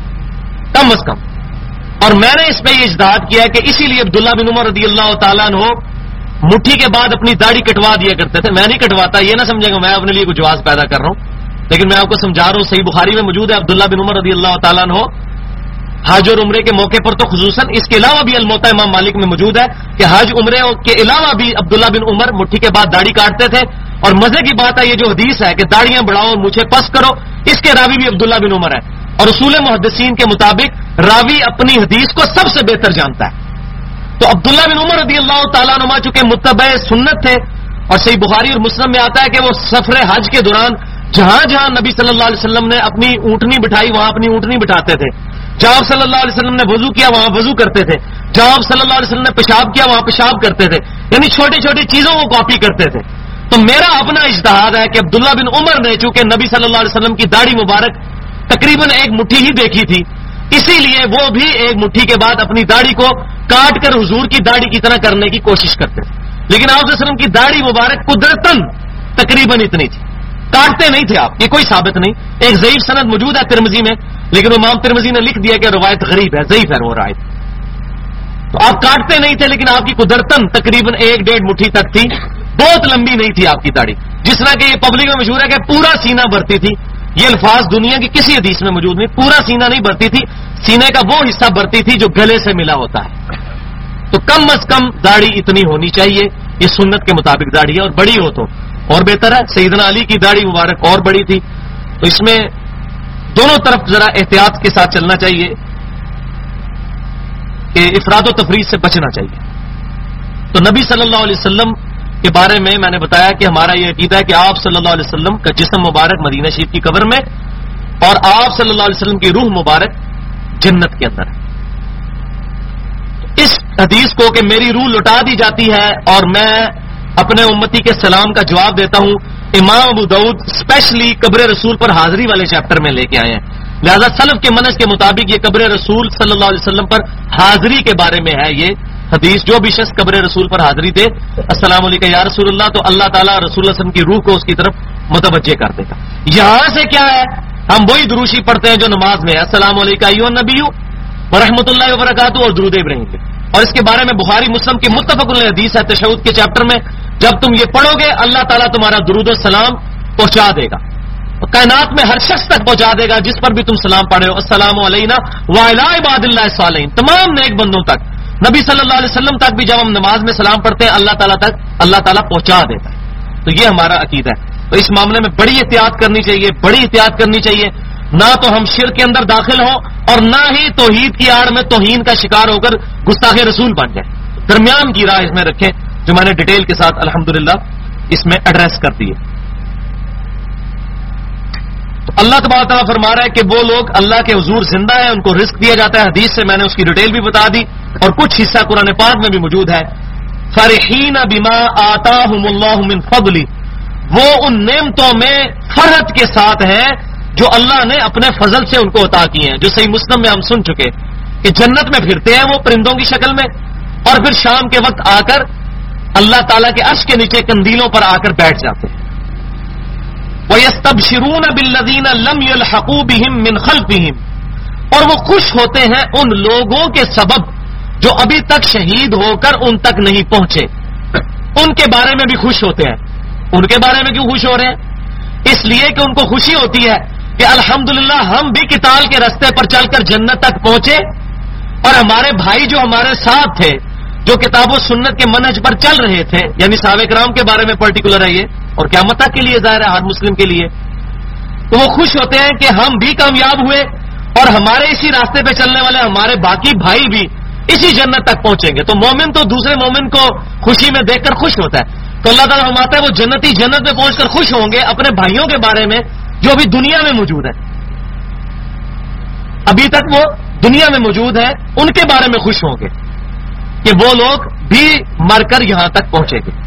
کم از کم. اور میں نے اس پہ یہ اجتہاد کیا ہے کہ اسی لیے عبداللہ بن عمر رضی اللہ تعالیٰ عنہ مٹھی کے بعد اپنی داڑھی کٹوا دیا کرتے تھے. میں نہیں کٹواتا، یہ نہ سمجھے گا میں اپنے لیے کوئی جواز پیدا کر رہا ہوں، لیکن میں آپ کو سمجھا رہا ہوں. صحیح بخاری میں موجود ہے عبداللہ بن عمر رضی اللہ تعالیٰ عنہ حج اور عمرے کے موقع پر تو خصوصاً، اس کے علاوہ بھی الموطا امام مالک میں موجود ہے کہ حج عمرے کے علاوہ بھی عبداللہ بن عمر مٹھی کے بعد داڑھی کاٹتے تھے. اور مزے کی بات ہے یہ جو حدیث ہے کہ داڑیاں بڑھاؤ اور مجھے پس کرو، اس کے راوی بھی عبداللہ بن عمر ہے. اور اصول محدثین کے مطابق راوی اپنی حدیث کو سب سے بہتر جانتا ہے. تو عبداللہ بن عمر رضی اللہ تعالیٰ عنہ چونکہ متبع سنت تھے، اور صحیح بخاری اور مسلم میں آتا ہے کہ وہ سفر حج کے دوران جہاں جہاں نبی صلی اللہ علیہ وسلم نے اپنی اونٹنی بٹھائی وہاں اپنی اونٹنی بٹھاتے تھے. جہاں صلی اللہ علیہ وسلم نے وضو کیا وہاں وضو کرتے تھے. جہاں صلی اللہ علیہ وسلم نے پیشاب کیا وہاں پیشاب کرتے تھے. یعنی چھوٹی چھوٹی چیزوں کو کاپی کرتے تھے. تو میرا اپنا اجتہاد ہے کہ عبداللہ بن عمر نے چونکہ نبی صلی اللہ علیہ وسلم کی داڑھی مبارک تقریباً ایک مٹھی ہی دیکھی تھی، اسی لیے وہ بھی ایک مٹھی کے بعد اپنی داڑھی کو کاٹ کر حضور کی داڑھی کی طرح کرنے کی کوشش کرتے تھے. لیکن آپ صلی اللہ علیہ وسلم کی داڑھی مبارک قدرتاً تقریباً اتنی تھی، کاٹتے نہیں تھے آپ. یہ کوئی ثابت نہیں. ایک ضعیف سند موجود ہے ترمذی میں، لیکن امام ترمذی نے لکھ دیا کہ روایت غریب ہے، ضعیف ہے وہ روایت. تو آپ کاٹتے نہیں تھے، لیکن آپ کی قدرتاً تقریباً ایک ڈیڑھ مٹھی تک تھی، بہت لمبی نہیں تھی آپ کی داڑھی. جس طرح کہ یہ پبلک میں مشہور ہے کہ پورا سینہ بھرتی تھی، یہ الفاظ دنیا کی کسی حدیث میں موجود نہیں. پورا سینہ نہیں بھرتی تھی، سینے کا وہ حصہ بھرتی تھی جو گلے سے ملا ہوتا ہے. تو کم از کم داڑھی اتنی ہونی چاہیے، یہ سنت کے مطابق داڑھی ہے، اور بڑی ہو تو اور بہتر ہے. سیدنا علی کی داڑھی مبارک اور بڑی تھی. تو اس میں دونوں طرف ذرا احتیاط کے ساتھ چلنا چاہیے کہ افراد و تفریط سے بچنا چاہیے. تو نبی صلی اللہ علیہ وسلم کے بارے میں میں نے بتایا کہ ہمارا یہ عقیدہ ہے کہ آپ صلی اللہ علیہ وسلم کا جسم مبارک مدینہ شریف کی قبر میں، اور آپ صلی اللہ علیہ وسلم کی روح مبارک جنت کے اندر ہے. اس حدیث کو کہ میری روح لوٹا دی جاتی ہے اور میں اپنے امتی کے سلام کا جواب دیتا ہوں، امام ابو داؤد اسپیشلی قبر رسول پر حاضری والے چیپٹر میں لے کے آئے ہیں. لہذا سلف کے منہج کے مطابق یہ قبر رسول صلی اللہ علیہ وسلم پر حاضری کے بارے میں ہے یہ حدیث. جو بھی شخص قبر رسول پر حاضری دے السلام علیکم یا رسول اللہ تو اللہ تعالیٰ رسول اللہ علیہ وسلم کی روح کو اس کی طرف متوجہ کر دے گا. یہاں سے کیا ہے ہم وہی دروشی پڑھتے ہیں جو نماز میں ہے السلام علیکم ایھا النبی ورحمۃ اللہ وبرکاتہ اور درود ابراہیم پہ. اور اس کے بارے میں بخاری مسلم کی متفق علیہ حدیث ہے تشہد کے چیپٹر میں جب تم یہ پڑھو گے اللہ تعالیٰ تمہارا درود و سلام پہنچا دے گا کائنات میں ہر شخص تک پہنچا دے گا جس پر بھی تم سلام پڑھے ہو. السلام علینا وعلی عباد اللہ الصالحین تمام نیک بندوں تک نبی صلی اللہ علیہ وسلم تک بھی جب ہم نماز میں سلام پڑھتے ہیں اللہ تعالیٰ تک اللہ تعالیٰ پہنچا دیتا ہے. تو یہ ہمارا عقیدہ ہے. تو اس معاملے میں بڑی احتیاط کرنی چاہیے بڑی احتیاط کرنی چاہیے نہ تو ہم شرک کے اندر داخل ہوں اور نہ ہی توحید کی آڑ میں توہین کا شکار ہو کر گستاخ رسول بن جائیں. درمیان کی راہ اس میں رکھیں جو میں نے ڈیٹیل کے ساتھ الحمدللہ اس میں ایڈریس کر دی ہے. تو اللہ تبارک تعالیٰ فرما رہا ہے کہ وہ لوگ اللہ کے حضور زندہ ہیں ان کو رزق دیا جاتا ہے. حدیث سے میں نے اس کی ڈیٹیل بھی بتا دی اور کچھ حصہ قرآن پاک میں بھی موجود ہے. فرحین بما آتاہم اللہ من فضل وہ ان نعمتوں میں فرحت کے ساتھ ہیں جو اللہ نے اپنے فضل سے ان کو عطا کیے ہیں. جو صحیح مسلم میں ہم سن چکے کہ جنت میں پھرتے ہیں وہ پرندوں کی شکل میں اور پھر شام کے وقت آ کر اللہ تعالیٰ کے عرش کے نیچے کندیلوں پر آ کر بیٹھ جاتے ہیں. وَيَسْتَبْشِرُونَ بِالَّذِينَ لَمْ يَلْحَقُوا بِهِمْ مِنْ خَلْفِهِمْ اور وہ خوش ہوتے ہیں ان لوگوں کے سبب جو ابھی تک شہید ہو کر ان تک نہیں پہنچے. ان کے بارے میں بھی خوش ہوتے ہیں. ان کے بارے میں کیوں خوش ہو رہے ہیں؟ اس لیے کہ ان کو خوشی ہوتی ہے کہ الحمدللہ ہم بھی قتال کے راستے پر چل کر جنت تک پہنچے اور ہمارے بھائی جو ہمارے ساتھ تھے جو کتاب و سنت کے منہج پر چل رہے تھے یعنی صحابہ کرام کے بارے میں پرٹیکولر ہے یہ اور قیامت تک کے لیے ظاہر ہے ہر مسلم کے لیے. تو وہ خوش ہوتے ہیں کہ ہم بھی کامیاب ہوئے اور ہمارے اسی راستے پہ چلنے والے ہمارے باقی بھائی بھی اسی جنت تک پہنچیں گے. تو مومن تو دوسرے مومن کو خوشی میں دیکھ کر خوش ہوتا ہے. تو اللہ تعالیٰ فرماتا ہے وہ جنتی جنت میں پہنچ کر خوش ہوں گے اپنے بھائیوں کے بارے میں جو ابھی دنیا میں موجود ہے. ابھی تک وہ دنیا میں موجود ہے ان کے بارے میں خوش ہوں گے کہ وہ لوگ بھی مر کر یہاں تک پہنچے گے.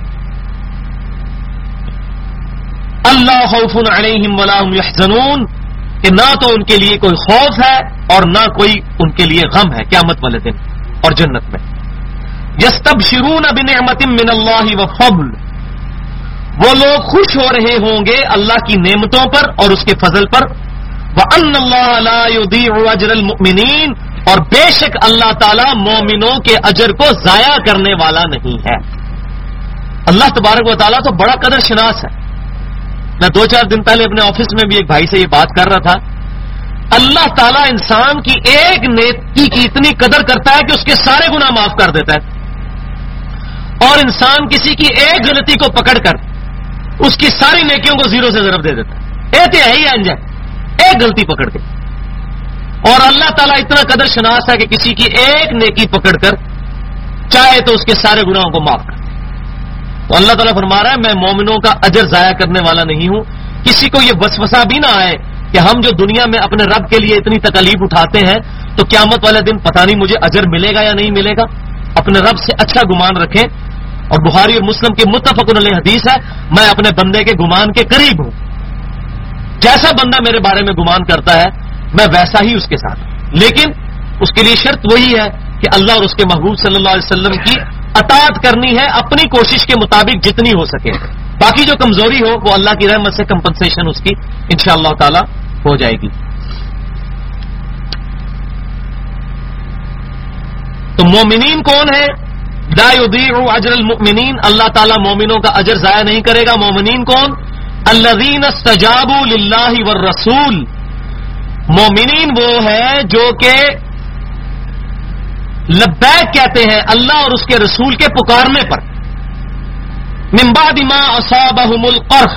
اللہ خوف علیہم ولا هم یحزنون کہ نہ تو ان کے لیے کوئی خوف ہے اور نہ کوئی ان کے لیے غم ہے قیامت والے دن اور جنت میں. یستبشرون بنعمت من اللہ وفضل وہ لوگ خوش ہو رہے ہوں گے اللہ کی نعمتوں پر اور اس کے فضل پر. وان اللہ لا یضیع اجر المؤمنین اور بے شک اللہ تعالی مومنوں کے اجر کو ضائع کرنے والا نہیں ہے. اللہ تبارک و تعالیٰ تو بڑا قدر شناس ہے. میں دو چار دن پہلے اپنے آفس میں بھی ایک بھائی سے یہ بات کر رہا تھا. اللہ تعالیٰ انسان کی ایک نیکی کی اتنی قدر کرتا ہے کہ اس کے سارے گناہ معاف کر دیتا ہے اور انسان کسی کی ایک غلطی کو پکڑ کر اس کی ساری نیکیوں کو زیرو سے ضرب دے دیتا ہے. ایتے ہے ہی انجا ایک غلطی پکڑ کے. اور اللہ تعالیٰ اتنا قدر شناس ہے کہ کسی کی ایک نیکی پکڑ کر چاہے تو اس کے سارے گناہوں کو معاف کر. تو اللہ تعالیٰ فرما رہا ہے میں مومنوں کا اجر ضائع کرنے والا نہیں ہوں. کسی کو یہ وسوسہ بھی نہ آئے کہ ہم جو دنیا میں اپنے رب کے لیے اتنی تکلیف اٹھاتے ہیں تو قیامت والے دن پتہ نہیں مجھے اجر ملے گا یا نہیں ملے گا. اپنے رب سے اچھا گمان رکھیں. اور بخاری اور مسلم کی متفق علیہ حدیث ہے میں اپنے بندے کے گمان کے قریب ہوں. جیسا بندہ میرے بارے میں گمان کرتا ہے میں ویسا ہی اس کے ساتھ ہوں. لیکن اس کے لیے شرط وہی ہے کہ اللہ اور اس کے محبوب صلی اللہ علیہ وسلم کی اطاعت کرنی ہے اپنی کوشش کے مطابق جتنی ہو سکے. باقی جو کمزوری ہو وہ اللہ کی رحمت سے کمپنسیشن اس کی انشاءاللہ تعالی ہو جائے گی. تو مومنین کون ہے؟ لا یضیع اجر المؤمنین اللہ تعالیٰ مومنوں کا اجر ضائع نہیں کرے گا. مومنین کون؟ الذین استجابوا للہ والرسول مومنین وہ ہے جو کہ لبیک کہتے ہیں اللہ اور اس کے رسول کے پکارنے پر. من بعد ما اصابهم القرح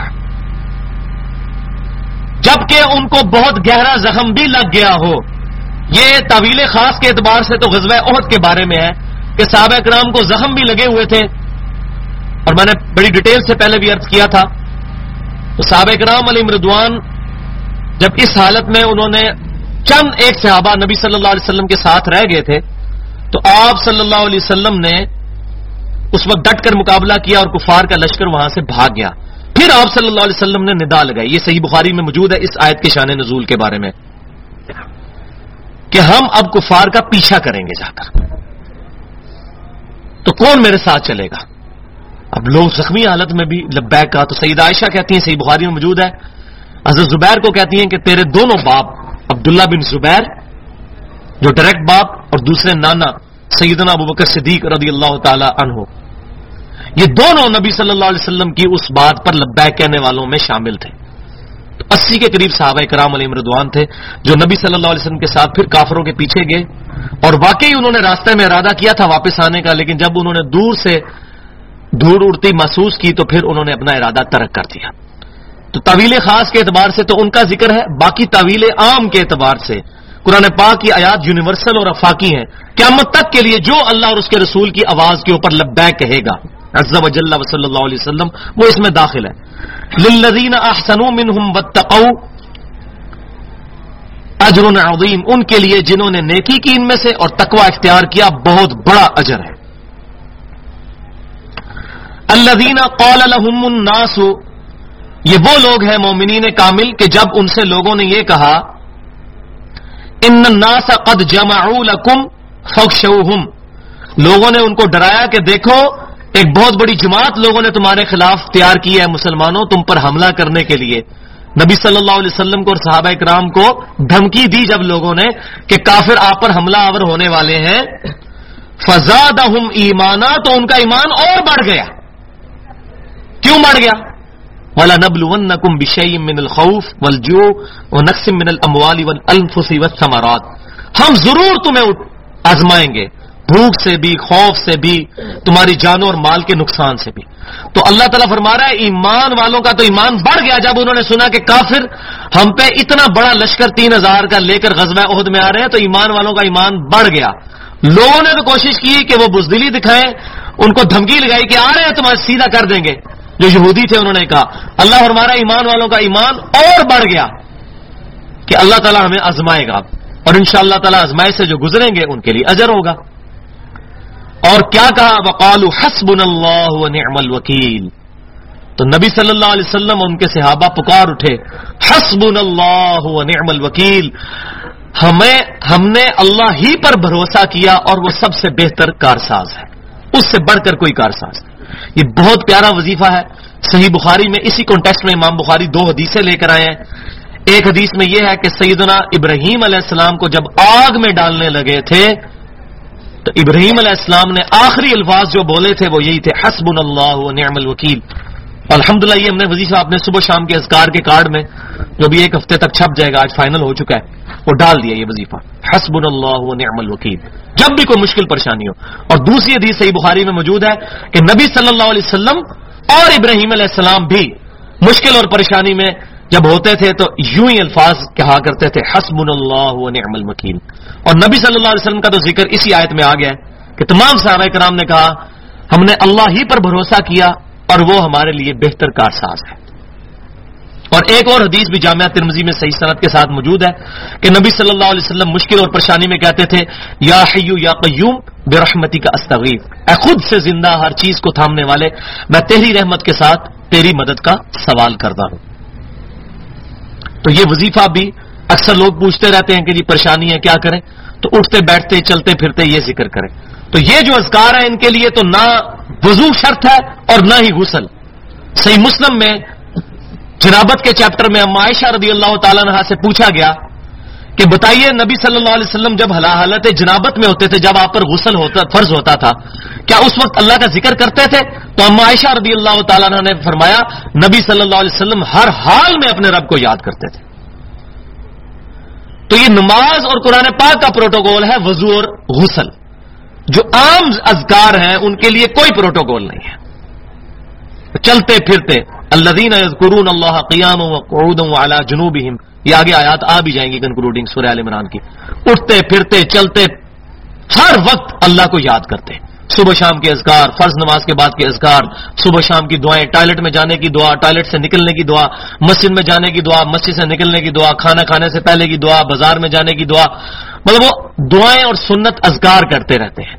جبکہ ان کو بہت گہرا زخم بھی لگ گیا ہو. یہ طویل خاص کے اعتبار سے تو غزوہ احد کے بارے میں ہے کہ صحابہ کرام کو زخم بھی لگے ہوئے تھے اور میں نے بڑی ڈیٹیل سے پہلے بھی عرض کیا تھا. تو صحابہ کرام علیہم رضوان جب اس حالت میں انہوں نے چند ایک صحابہ نبی صلی اللہ علیہ وسلم کے ساتھ رہ گئے تھے تو آپ صلی اللہ علیہ وسلم نے اس وقت ڈٹ کر مقابلہ کیا اور کفار کا لشکر وہاں سے بھاگ گیا. پھر آپ صلی اللہ علیہ وسلم نے ندا لگائی. یہ صحیح بخاری میں موجود ہے اس آیت کے شان نزول کے بارے میں. کہ ہم اب کفار کا پیچھا کریں گے جا کر، تو کون میرے ساتھ چلے گا؟ اب لوگ زخمی حالت میں بھی لبیک کہا تو سیدہ عائشہ کہتی ہیں، صحیح بخاری میں موجود ہے، حضرت زبیر کو کہتی ہیں کہ تیرے دونوں باپ عبداللہ بن زبیر جو ڈائریکٹ باپ اور دوسرے نانا سیدنا ابوبکر صدیق رضی اللہ تعالی عنہ، یہ دونوں نبی صلی اللہ علیہ وسلم کی اس بات پر لبیک کہنے والوں میں شامل تھے. تو اسی کے قریب صحابہ کرام علیہم رضوان تھے جو نبی صلی اللہ علیہ وسلم کے ساتھ پھر کافروں کے پیچھے گئے، اور واقعی انہوں نے راستے میں ارادہ کیا تھا واپس آنے کا، لیکن جب انہوں نے دور سے دھوڑ اڑتی محسوس کی تو پھر انہوں نے اپنا ارادہ ترک کر دیا. تو طویل خاص کے اعتبار سے تو ان کا ذکر ہے، باقی طویل عام کے اعتبار سے قرآن پاک کی آیات یونیورسل اور افاقی ہیں. قیامت تک کے لیے جو اللہ اور اس کے رسول کی آواز کے اوپر لبیک کہے گا عز و جل و صلی اللہ علیہ وسلم، وہ اس میں داخل ہے. للذین احسنوا منہم واتقوا اجر عظیم، ان کے لیے جنہوں نے نیکی کی ان میں سے اور تقوی اختیار کیا بہت بڑا اجر ہے. الذین قال لهم الناس، یہ وہ لوگ ہیں مومنین کامل کہ جب ان سے لوگوں نے یہ کہا ان الناس قد جمعوا لکم فاخشوہم، لوگوں نے ان کو ڈرایا کہ دیکھو ایک بہت بڑی جماعت لوگوں نے تمہارے خلاف تیار کی ہے مسلمانوں تم پر حملہ کرنے کے لیے. نبی صلی اللہ علیہ وسلم کو اور صحابہ کرام کو دھمکی دی جب لوگوں نے کہ کافر آپ پر حملہ آور ہونے والے ہیں. فزادہم ایمانا، تو ان کا ایمان اور بڑھ گیا. کیوں بڑھ گیا؟ وَلَنَبْلُوَنَّكُمْ بِشَيْءٍ مِّنَ الْخَوْفِ وَالْجُوعِ وَنَقْصٍ مِّنَ الْأَمْوَالِ وَالْأَنفُسِ وَالثَّمَرَاتِ، ہم ضرور تمہیں آزمائیں گے، بھوک سے بھی، خوف سے بھی، تمہاری جانوں اور مال کے نقصان سے بھی. تو اللہ تعالیٰ فرما رہا ہے ایمان والوں کا تو ایمان بڑھ گیا جب انہوں نے سنا کہ کافر ہم پہ اتنا بڑا لشکر تین ہزار کا لے کر غزوہ احد میں آ رہے ہیں، تو ایمان والوں کا ایمان بڑھ گیا. لوگوں نے تو کوشش کی کہ وہ بزدلی دکھائیں، ان کو دھمکی لگائی کہ آ رہے ہیں تمہارے سیدھا کر دیں گے. جو یہودی تھے انہوں نے کہا. اللہ فرما رہا ہے ایمان والوں کا ایمان اور بڑھ گیا کہ اللہ تعالیٰ ہمیں آزمائے گا، اور انشاءاللہ تعالیٰ آزمائش سے جو گزریں گے ان کے لیے اجر ہوگا. اور کیا کہا؟ وقالوا حسبنا اللہ ونعم الوکیل. تو نبی صلی اللہ علیہ وسلم اور ان کے صحابہ پکار اٹھے حسبنا اللہ ونعم الوکیل، ہمیں ہم نے اللہ ہی پر بھروسہ کیا اور وہ سب سے بہتر کارساز ہے، اس سے بڑھ کر کوئی کارساز نہیں. یہ بہت پیارا وظیفہ ہے. صحیح بخاری میں اسی کانٹیکسٹ میں امام بخاری دو حدیثیں لے کر آئے ہیں. ایک حدیث میں یہ ہے کہ سیدنا ابراہیم علیہ السلام کو جب آگ میں ڈالنے لگے تھے تو ابراہیم علیہ السلام نے آخری الفاظ جو بولے تھے وہ یہی تھے حسبنا اللہ ونعم الوکیل. الحمدللہ یہ ہم نے وظیفہ اپنے صبح شام کے اذکار کے کارڈ میں جو بھی ایک ہفتے تک چھپ جائے گا، آج فائنل ہو چکا ہے، وہ ڈال دیا یہ وظیفہ حسبنا اللہ ونعم الوکیل جب بھی کوئی مشکل پریشانی ہو. اور دوسری حدیث صحیح بخاری میں موجود ہے کہ نبی صلی اللہ علیہ وسلم اور ابراہیم علیہ السلام بھی مشکل اور پریشانی میں جب ہوتے تھے تو یوں ہی الفاظ کہا کرتے تھے حسبنا اللہ ونعم الوکیل. اور نبی صلی اللہ علیہ وسلم کا تو ذکر اسی آیت میں آ گیا ہے کہ تمام صحابہ کرام نے کہا ہم نے اللہ ہی پر بھروسہ کیا اور وہ ہمارے لیے بہتر کارساز ہے. اور ایک اور حدیث بھی جامعہ ترمذی میں صحیح سند کے ساتھ موجود ہے کہ نبی صلی اللہ علیہ وسلم مشکل اور پریشانی میں کہتے تھے یا حی یا قیوم برحمتی کا استغیث، اے خود سے زندہ ہر چیز کو تھامنے والے میں تیری رحمت کے ساتھ تیری مدد کا سوال کرتا ہوں. تو یہ وظیفہ بھی اکثر لوگ پوچھتے رہتے ہیں کہ جی پریشانی ہے کیا کریں، تو اٹھتے بیٹھتے چلتے پھرتے یہ ذکر کریں. تو یہ جو اذکار ہے ان کے لیے تو نہ وضو شرط ہے اور نہ ہی غسل. صحیح مسلم میں جنابت کے چیپٹر میں اما عائشہ رضی اللہ تعالیٰ عنہا سے پوچھا گیا کہ بتائیے نبی صلی اللہ علیہ وسلم جب حالت جنابت میں ہوتے تھے، جب آپ پر غسل ہوتا فرض ہوتا تھا، کیا اس وقت اللہ کا ذکر کرتے تھے؟ تو اما عائشہ رضی اللہ تعالیٰ عنہ نے فرمایا نبی صلی اللہ علیہ وسلم ہر حال میں اپنے رب کو یاد کرتے تھے. تو یہ نماز اور قرآن پاک کا پروٹوکول ہے وضو اور غسل. جو عام اذکار ہیں ان کے لیے کوئی پروٹوکول نہیں ہے. چلتے پھرتے الذین یذکرون اللہ قیاما وقعودا وعلی جنوبہم، یہ آگے آیات آ بھی جائیں گی کنکلوڈنگ سورہ آل عمران کی. اٹھتے پھرتے چلتے ہر وقت اللہ کو یاد کرتے، صبح شام کے اذکار، فرض نماز کے بعد کے اذکار، صبح شام کی دعائیں، ٹوائلٹ میں جانے کی دعا، ٹوائلٹ سے نکلنے کی دعا، مسجد میں جانے کی دعا، مسجد سے نکلنے کی دعا، کھانا کھانے سے پہلے کی دعا، بازار میں جانے کی دعا، مطلب وہ دعائیں اور سنت اذکار کرتے رہتے ہیں.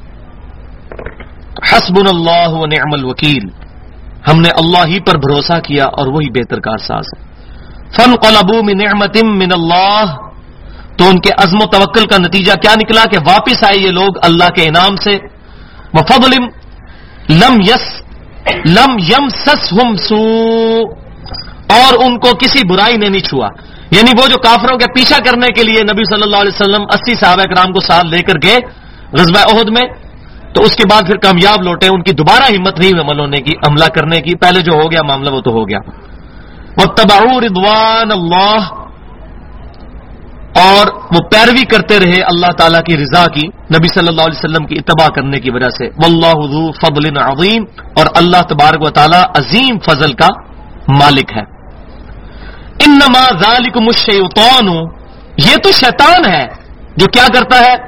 حسبنا اللہ ونعم الوکیل، ہم نے اللہ ہی پر بھروسہ کیا اور وہی بہتر کارساز ہے. فانقلبوا من نعمت من اللہ تو ان کے عزم و توکل کا نتیجہ کیا نکلا کہ واپس آئے یہ لوگ اللہ کے انعام سے. وفضل لم یس لم یمسسہم سوء، اور ان کو کسی برائی نے نہیں چھوا. یعنی وہ جو کافروں کے پیچھا کرنے کے لیے نبی صلی اللہ علیہ وسلم اسی صحابہ کرام کو ساتھ لے کر گئے غزوہ احد میں، تو اس کے بعد پھر کامیاب لوٹے. ان کی دوبارہ ہمت نہیں ہوئی عمل ہونے کی، حملہ کرنے کی. پہلے جو ہو گیا معاملہ وہ تو ہو گیا. واتبعوا رضوان اللہ، اور وہ پیروی کرتے رہے اللہ تعالیٰ کی رضا کی، نبی صلی اللہ علیہ وسلم کی اتباع کرنے کی وجہ سے. واللہ ذو فضل عظیم، اور اللہ تبارک و تعالیٰ عظیم فضل کا مالک ہے. انما ذالکم الشیطان، یہ تو شیطان ہے جو کیا کرتا ہے،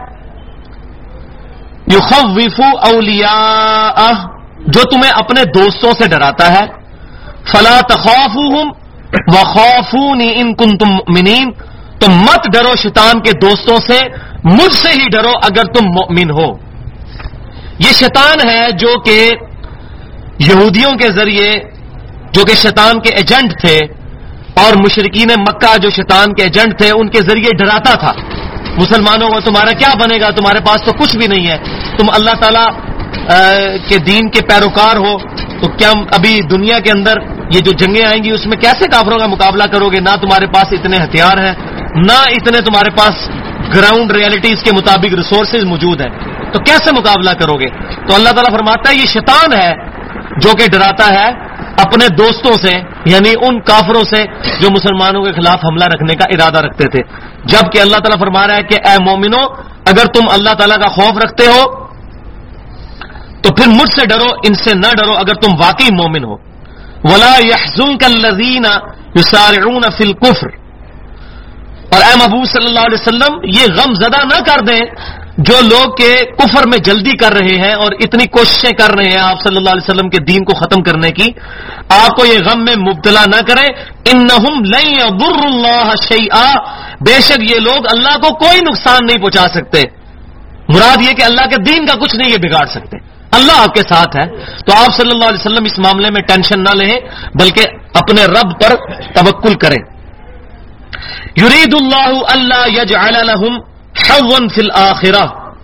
یخوف اولیاءہ، جو تمہیں اپنے دوستوں سے ڈراتا ہے. فلا تخافوہم وخافونی ان کنتم مؤمنین، تو مت ڈرو شیطان کے دوستوں سے، مجھ سے ہی ڈرو اگر تم مؤمن ہو. یہ شیطان ہے جو کہ یہودیوں کے ذریعے، جو کہ شیطان کے ایجنٹ تھے، اور مشرکین مکہ جو شیطان کے ایجنٹ تھے، ان کے ذریعے ڈراتا تھا مسلمانوں کو، تمہارا کیا بنے گا، تمہارے پاس تو کچھ بھی نہیں ہے، تم اللہ تعالیٰ کے دین کے پیروکار ہو، تو کیا ابھی دنیا کے اندر یہ جو جنگیں آئیں گی اس میں کیسے کافروں کا مقابلہ کرو گے؟ نہ تمہارے پاس اتنے ہتھیار ہیں، نہ اتنے تمہارے پاس گراؤنڈ ریالٹیز کے مطابق ریسورسز موجود ہیں، تو کیسے مقابلہ کرو گے؟ تو اللہ تعالیٰ فرماتا ہے یہ شیطان ہے جو کہ ڈراتا ہے اپنے دوستوں سے، یعنی ان کافروں سے جو مسلمانوں کے خلاف حملہ رکھنے کا ارادہ رکھتے تھے. جبکہ اللہ تعالیٰ فرما رہا ہے کہ اے مومنو، اگر تم اللہ تعالیٰ کا خوف رکھتے ہو تو پھر مجھ سے ڈرو، ان سے نہ ڈرو اگر تم واقعی مومن ہو. وَلَا يَحْزُنْكَ الَّذِينَ يُسَارِعُونَ فِي الْكُفْرِ، اور اے محبوب صلی اللہ علیہ وسلم یہ غم زدہ نہ کر دیں جو لوگ کے کفر میں جلدی کر رہے ہیں اور اتنی کوششیں کر رہے ہیں آپ صلی اللہ علیہ وسلم کے دین کو ختم کرنے کی. آپ کو یہ غم میں مبتلا نہ کریں. انہم لن یضروا اللہ شیئا، بے شک یہ لوگ اللہ کو کوئی نقصان نہیں پہنچا سکتے. مراد یہ کہ اللہ کے دین کا کچھ نہیں یہ بگاڑ سکتے، اللہ آپ کے ساتھ ہے. تو آپ صلی اللہ علیہ وسلم اس معاملے میں ٹینشن نہ لیں، بلکہ اپنے رب پر توکل کریں. یرید اللہ الا یجعل لهم حظا فی الآخرہ،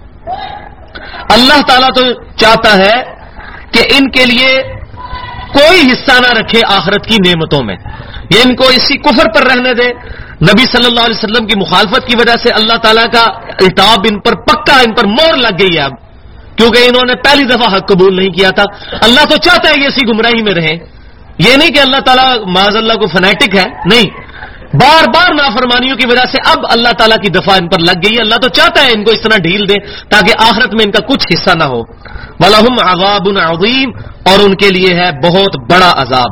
اللہ تعالیٰ تو چاہتا ہے کہ ان کے لیے کوئی حصہ نہ رکھے آخرت کی نعمتوں میں، یہ ان کو اسی کفر پر رہنے دے. نبی صلی اللہ علیہ وسلم کی مخالفت کی وجہ سے اللہ تعالیٰ کا عتاب ان پر پکا، ان پر مور لگ گئی ہے اب، کیونکہ انہوں نے پہلی دفعہ حق قبول نہیں کیا تھا. اللہ تو چاہتا ہے کہ اسی گمراہی میں رہیں، یہ نہیں کہ اللہ تعالیٰ معاذ اللہ کو فنیٹک ہے، نہیں، بار بار نافرمانیوں کی وجہ سے اب اللہ تعالیٰ کی دفعہ ان پر لگ گئی. اللہ تو چاہتا ہے ان کو اس طرح ڈھیل دے تاکہ آخرت میں ان کا کچھ حصہ نہ ہو. وَلَهُمْ عَذَابٌ عَظِيمٌ، اور ان کے لیے ہے بہت بڑا عذاب.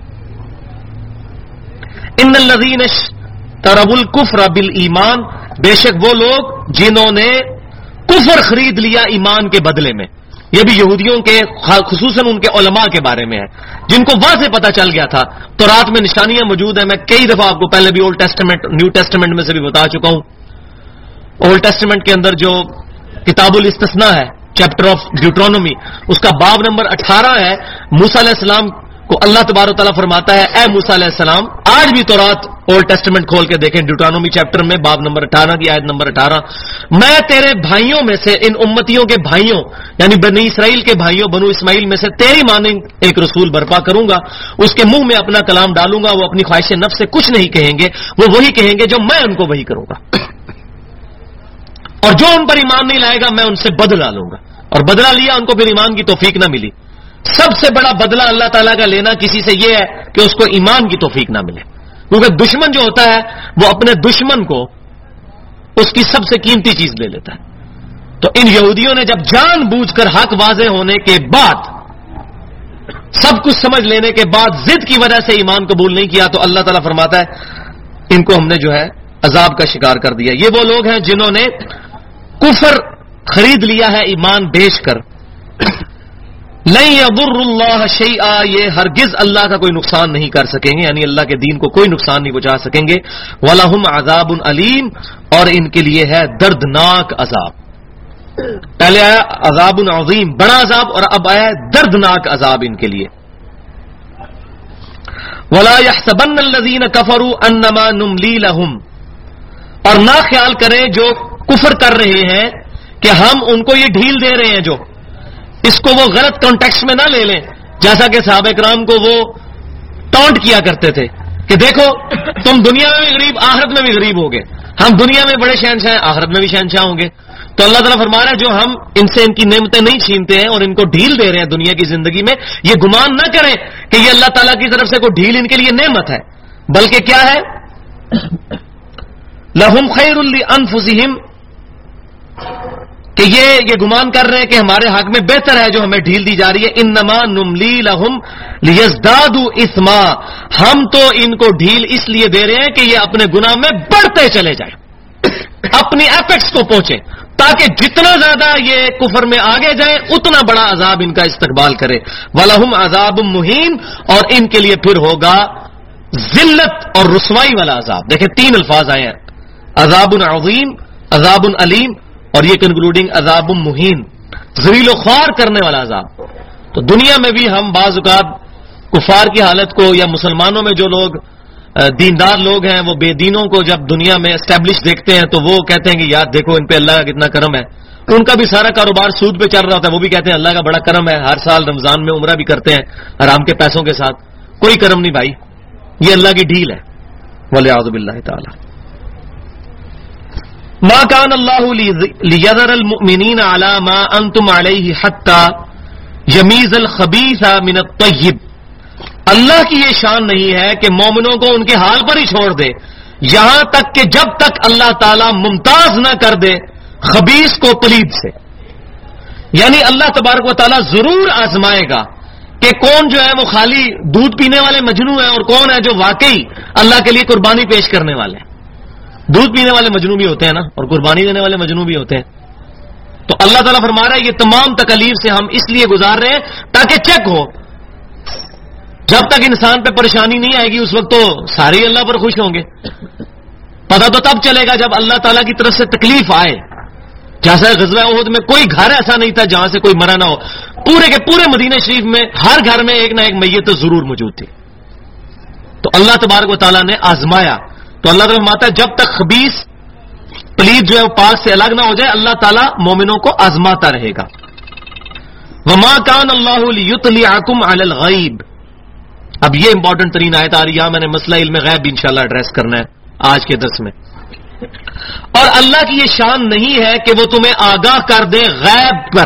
ان الذین اشتروا الکفر بالایمان، بے شک وہ لوگ جنہوں نے کفر خرید لیا ایمان کے بدلے میں. یہ بھی یہودیوں کے خصوصاً ان کے علماء کے بارے میں ہے جن کو واضح پتہ چل گیا تھا. تو رات میں نشانیاں موجود ہیں، میں کئی دفعہ آپ کو پہلے بھی اولڈ ٹیسٹمنٹ نیو ٹیسٹمنٹ میں سے بھی بتا چکا ہوں. اولڈ ٹیسٹمنٹ کے اندر جو کتاب الاستثناء ہے، چیپٹر آف ڈیوٹرونومی، اس کا باب نمبر اٹھارہ ہے. موسیٰ علیہ السلام کو اللہ تبارک و تعالیٰ فرماتا ہے اے موسیٰ علیہ السلام، آج بھی تو رات اولڈ ٹیسٹمنٹ کھول کے دیکھیں ڈیوٹرونومی چیپٹر میں باب نمبر اٹھارہ کی آیت نمبر اٹھارہ، میں تیرے بھائیوں میں سے، ان امتیوں کے بھائیوں یعنی بنی اسرائیل کے بھائیوں بنو اسماعیل میں سے تیری مانند ایک رسول برپا کروں گا، اس کے منہ میں اپنا کلام ڈالوں گا، وہ اپنی خواہش نفس سے کچھ نہیں کہیں گے، وہ وہی کہیں گے جو میں ان کو وہی کروں گا، اور جو ان پر ایمان نہیں لائے گا میں ان سے بدلہ لوں گا. اور بدلہ لیا، ان کو پھر ایمان کی توفیق نہ ملی. سب سے بڑا بدلہ اللہ تعالیٰ کا لینا کسی سے یہ ہے کہ اس کو ایمان کی توفیق نہ ملے، کیونکہ دشمن جو ہوتا ہے وہ اپنے دشمن کو اس کی سب سے قیمتی چیز لے لیتا ہے. تو ان یہودیوں نے جب جان بوجھ کر حق واضح ہونے کے بعد، سب کچھ سمجھ لینے کے بعد ضد کی وجہ سے ایمان قبول نہیں کیا، تو اللہ تعالیٰ فرماتا ہے ان کو ہم نے جو ہے عذاب کا شکار کر دیا. یہ وہ لوگ ہیں جنہوں نے کفر خرید لیا ہے ایمان بیچ کر. لن یضر اللہ شیئا، یہ ہرگز اللہ کا کوئی نقصان نہیں کر سکیں گے، یعنی اللہ کے دین کو کوئی نقصان نہیں پہنچا سکیں گے. وَلَهُمْ عَذَابٌ علیم، اور ان کے لیے ہے دردناک عذاب. پہلے آیا عذاب عظیم بڑا عذاب، اور اب آیا دردناک عذاب ان کے لیے. وَلَا يَحْسَبَنَّ الَّذِينَ كَفَرُوا أَنَّمَا نُمْلِي لَهُمْ اور نہ خیال کریں جو کفر کر رہے ہیں کہ ہم ان کو یہ ڈھیل دے رہے ہیں، جو اس کو وہ غلط کانٹیکسٹ میں نہ لے لیں، جیسا کہ صحابہ کرام کو وہ ٹونٹ کیا کرتے تھے کہ دیکھو تم دنیا میں بھی غریب آخرت میں بھی غریب ہوگے، ہم دنیا میں بڑے شہنشاہ ہیں آخرت میں بھی شہنشاہ ہوں گے۔ تو اللہ تعالیٰ فرما رہا ہے جو ہم ان سے ان کی نعمتیں نہیں چھینتے ہیں اور ان کو ڈھیل دے رہے ہیں دنیا کی زندگی میں، یہ گمان نہ کریں کہ یہ اللہ تعالیٰ کی طرف سے کوئی ڈھیل ان کے لیے نعمت ہے، بلکہ کیا ہے؟ لہم خیر لانفسہم، کہ یہ یہ گمان کر رہے ہیں کہ ہمارے حق میں بہتر ہے جو ہمیں ڈھیل دی جا رہی ہے۔ انما نملی لہم لیزدادوا اثما، ہم تو ان کو ڈھیل اس لیے دے رہے ہیں کہ یہ اپنے گناہ میں بڑھتے چلے جائیں، اپنی ایپیکس کو پہنچے، تاکہ جتنا زیادہ یہ کفر میں آگے جائیں اتنا بڑا عذاب ان کا استقبال کرے۔ وَلَهُمْ عَذَابٌ مُّهِينٌ، اور ان کے لیے پھر ہوگا ذلت اور رسوائی والا عذاب۔ دیکھیں تین الفاظ آئے ہیں، عذاب عظیم، عذاب علیم، اور یہ کنکلوڈنگ عذاب مہین، ذلیل و خوار کرنے والا عذاب۔ تو دنیا میں بھی ہم بعض اوقات کفار کی حالت کو، یا مسلمانوں میں جو لوگ دیندار لوگ ہیں وہ بے دینوں کو جب دنیا میں اسٹیبلش دیکھتے ہیں تو وہ کہتے ہیں کہ یار دیکھو ان پہ اللہ کا کتنا کرم ہے، ان کا بھی سارا کاروبار سود پہ چل رہا ہوتا ہے، وہ بھی کہتے ہیں اللہ کا بڑا کرم ہے، ہر سال رمضان میں عمرہ بھی کرتے ہیں حرام کے پیسوں کے ساتھ۔ کوئی کرم نہیں بھائی، یہ اللہ کی ڈھیل ہے، والعیاذ باللہ تعالی۔ ما کان اللہ لیذر المؤمنین علی ما انتم علیہ حتی یمیز الخبیث من الطیب، اللہ کی یہ شان نہیں ہے کہ مومنوں کو ان کے حال پر ہی چھوڑ دے یہاں تک کہ جب تک اللہ تعالیٰ ممتاز نہ کر دے خبیث کو پلید سے۔ یعنی اللہ تبارک و تعالیٰ ضرور آزمائے گا کہ کون جو ہے وہ خالی دودھ پینے والے مجنو ہیں اور کون ہے جو واقعی اللہ کے لیے قربانی پیش کرنے والے ہیں۔ دودھ پینے والے مجنو بھی ہوتے ہیں نا، اور قربانی دینے والے مجنو بھی ہوتے ہیں۔ تو اللہ تعالیٰ فرما رہا ہے یہ تمام تکالیف سے ہم اس لیے گزار رہے ہیں تاکہ چیک ہو، جب تک انسان پہ پریشانی نہیں آئے گی اس وقت تو سارے اللہ پر خوش ہوں گے۔ پتہ تو تب چلے گا جب اللہ تعالیٰ کی طرف سے تکلیف آئے، جیسا غزوہ احد میں کوئی گھر ایسا نہیں تھا جہاں سے کوئی مرا نہ ہو، پورے کے پورے مدینہ شریف میں ہر گھر میں ایک نہ ایک میت تو ضرور موجود تھی۔ تو اللہ تبارک و تعالیٰ نے آزمایا، تو اللہ تعالیٰ فرماتا ہے جب تک خبیث پلید جو ہے وہ پاک سے الگ نہ ہو جائے اللہ تعالیٰ مومنوں کو آزماتا رہے گا۔ وما کان اللہ لیطلعکم علی الغیب، اب یہ امپورٹنٹ ترین آیت آ رہی ہے، میں نے مسئلہ علم غیب بھی انشاءاللہ ایڈریس کرنا ہے آج کے درس میں۔ اور اللہ کی یہ شان نہیں ہے کہ وہ تمہیں آگاہ کر دے غیب پر۔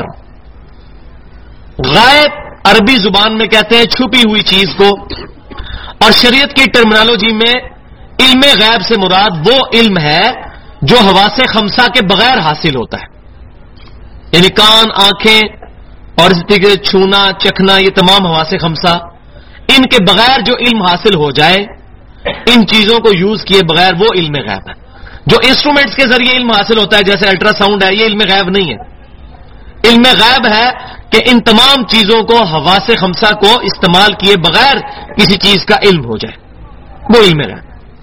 غیب عربی زبان میں کہتے ہیں چھپی ہوئی چیز کو، اور شریعت کی ٹرمینالوجی میں علم غیب سے مراد وہ علم ہے جو حواس خمسہ کے بغیر حاصل ہوتا ہے، یعنی کان، آنکھیں اور اس طریقے سے چھونا، چکھنا، یہ تمام حواس خمسہ، ان کے بغیر جو علم حاصل ہو جائے، ان چیزوں کو یوز کیے بغیر، وہ علم غیب ہے۔ جو انسٹرومنٹس کے ذریعے علم حاصل ہوتا ہے جیسے الٹرا ساؤنڈ ہے، یہ علم غیب نہیں ہے۔ علم غیب ہے کہ ان تمام چیزوں کو حواس خمسہ کو استعمال کیے بغیر کسی چیز کا علم ہو جائے، وہ علم غیب۔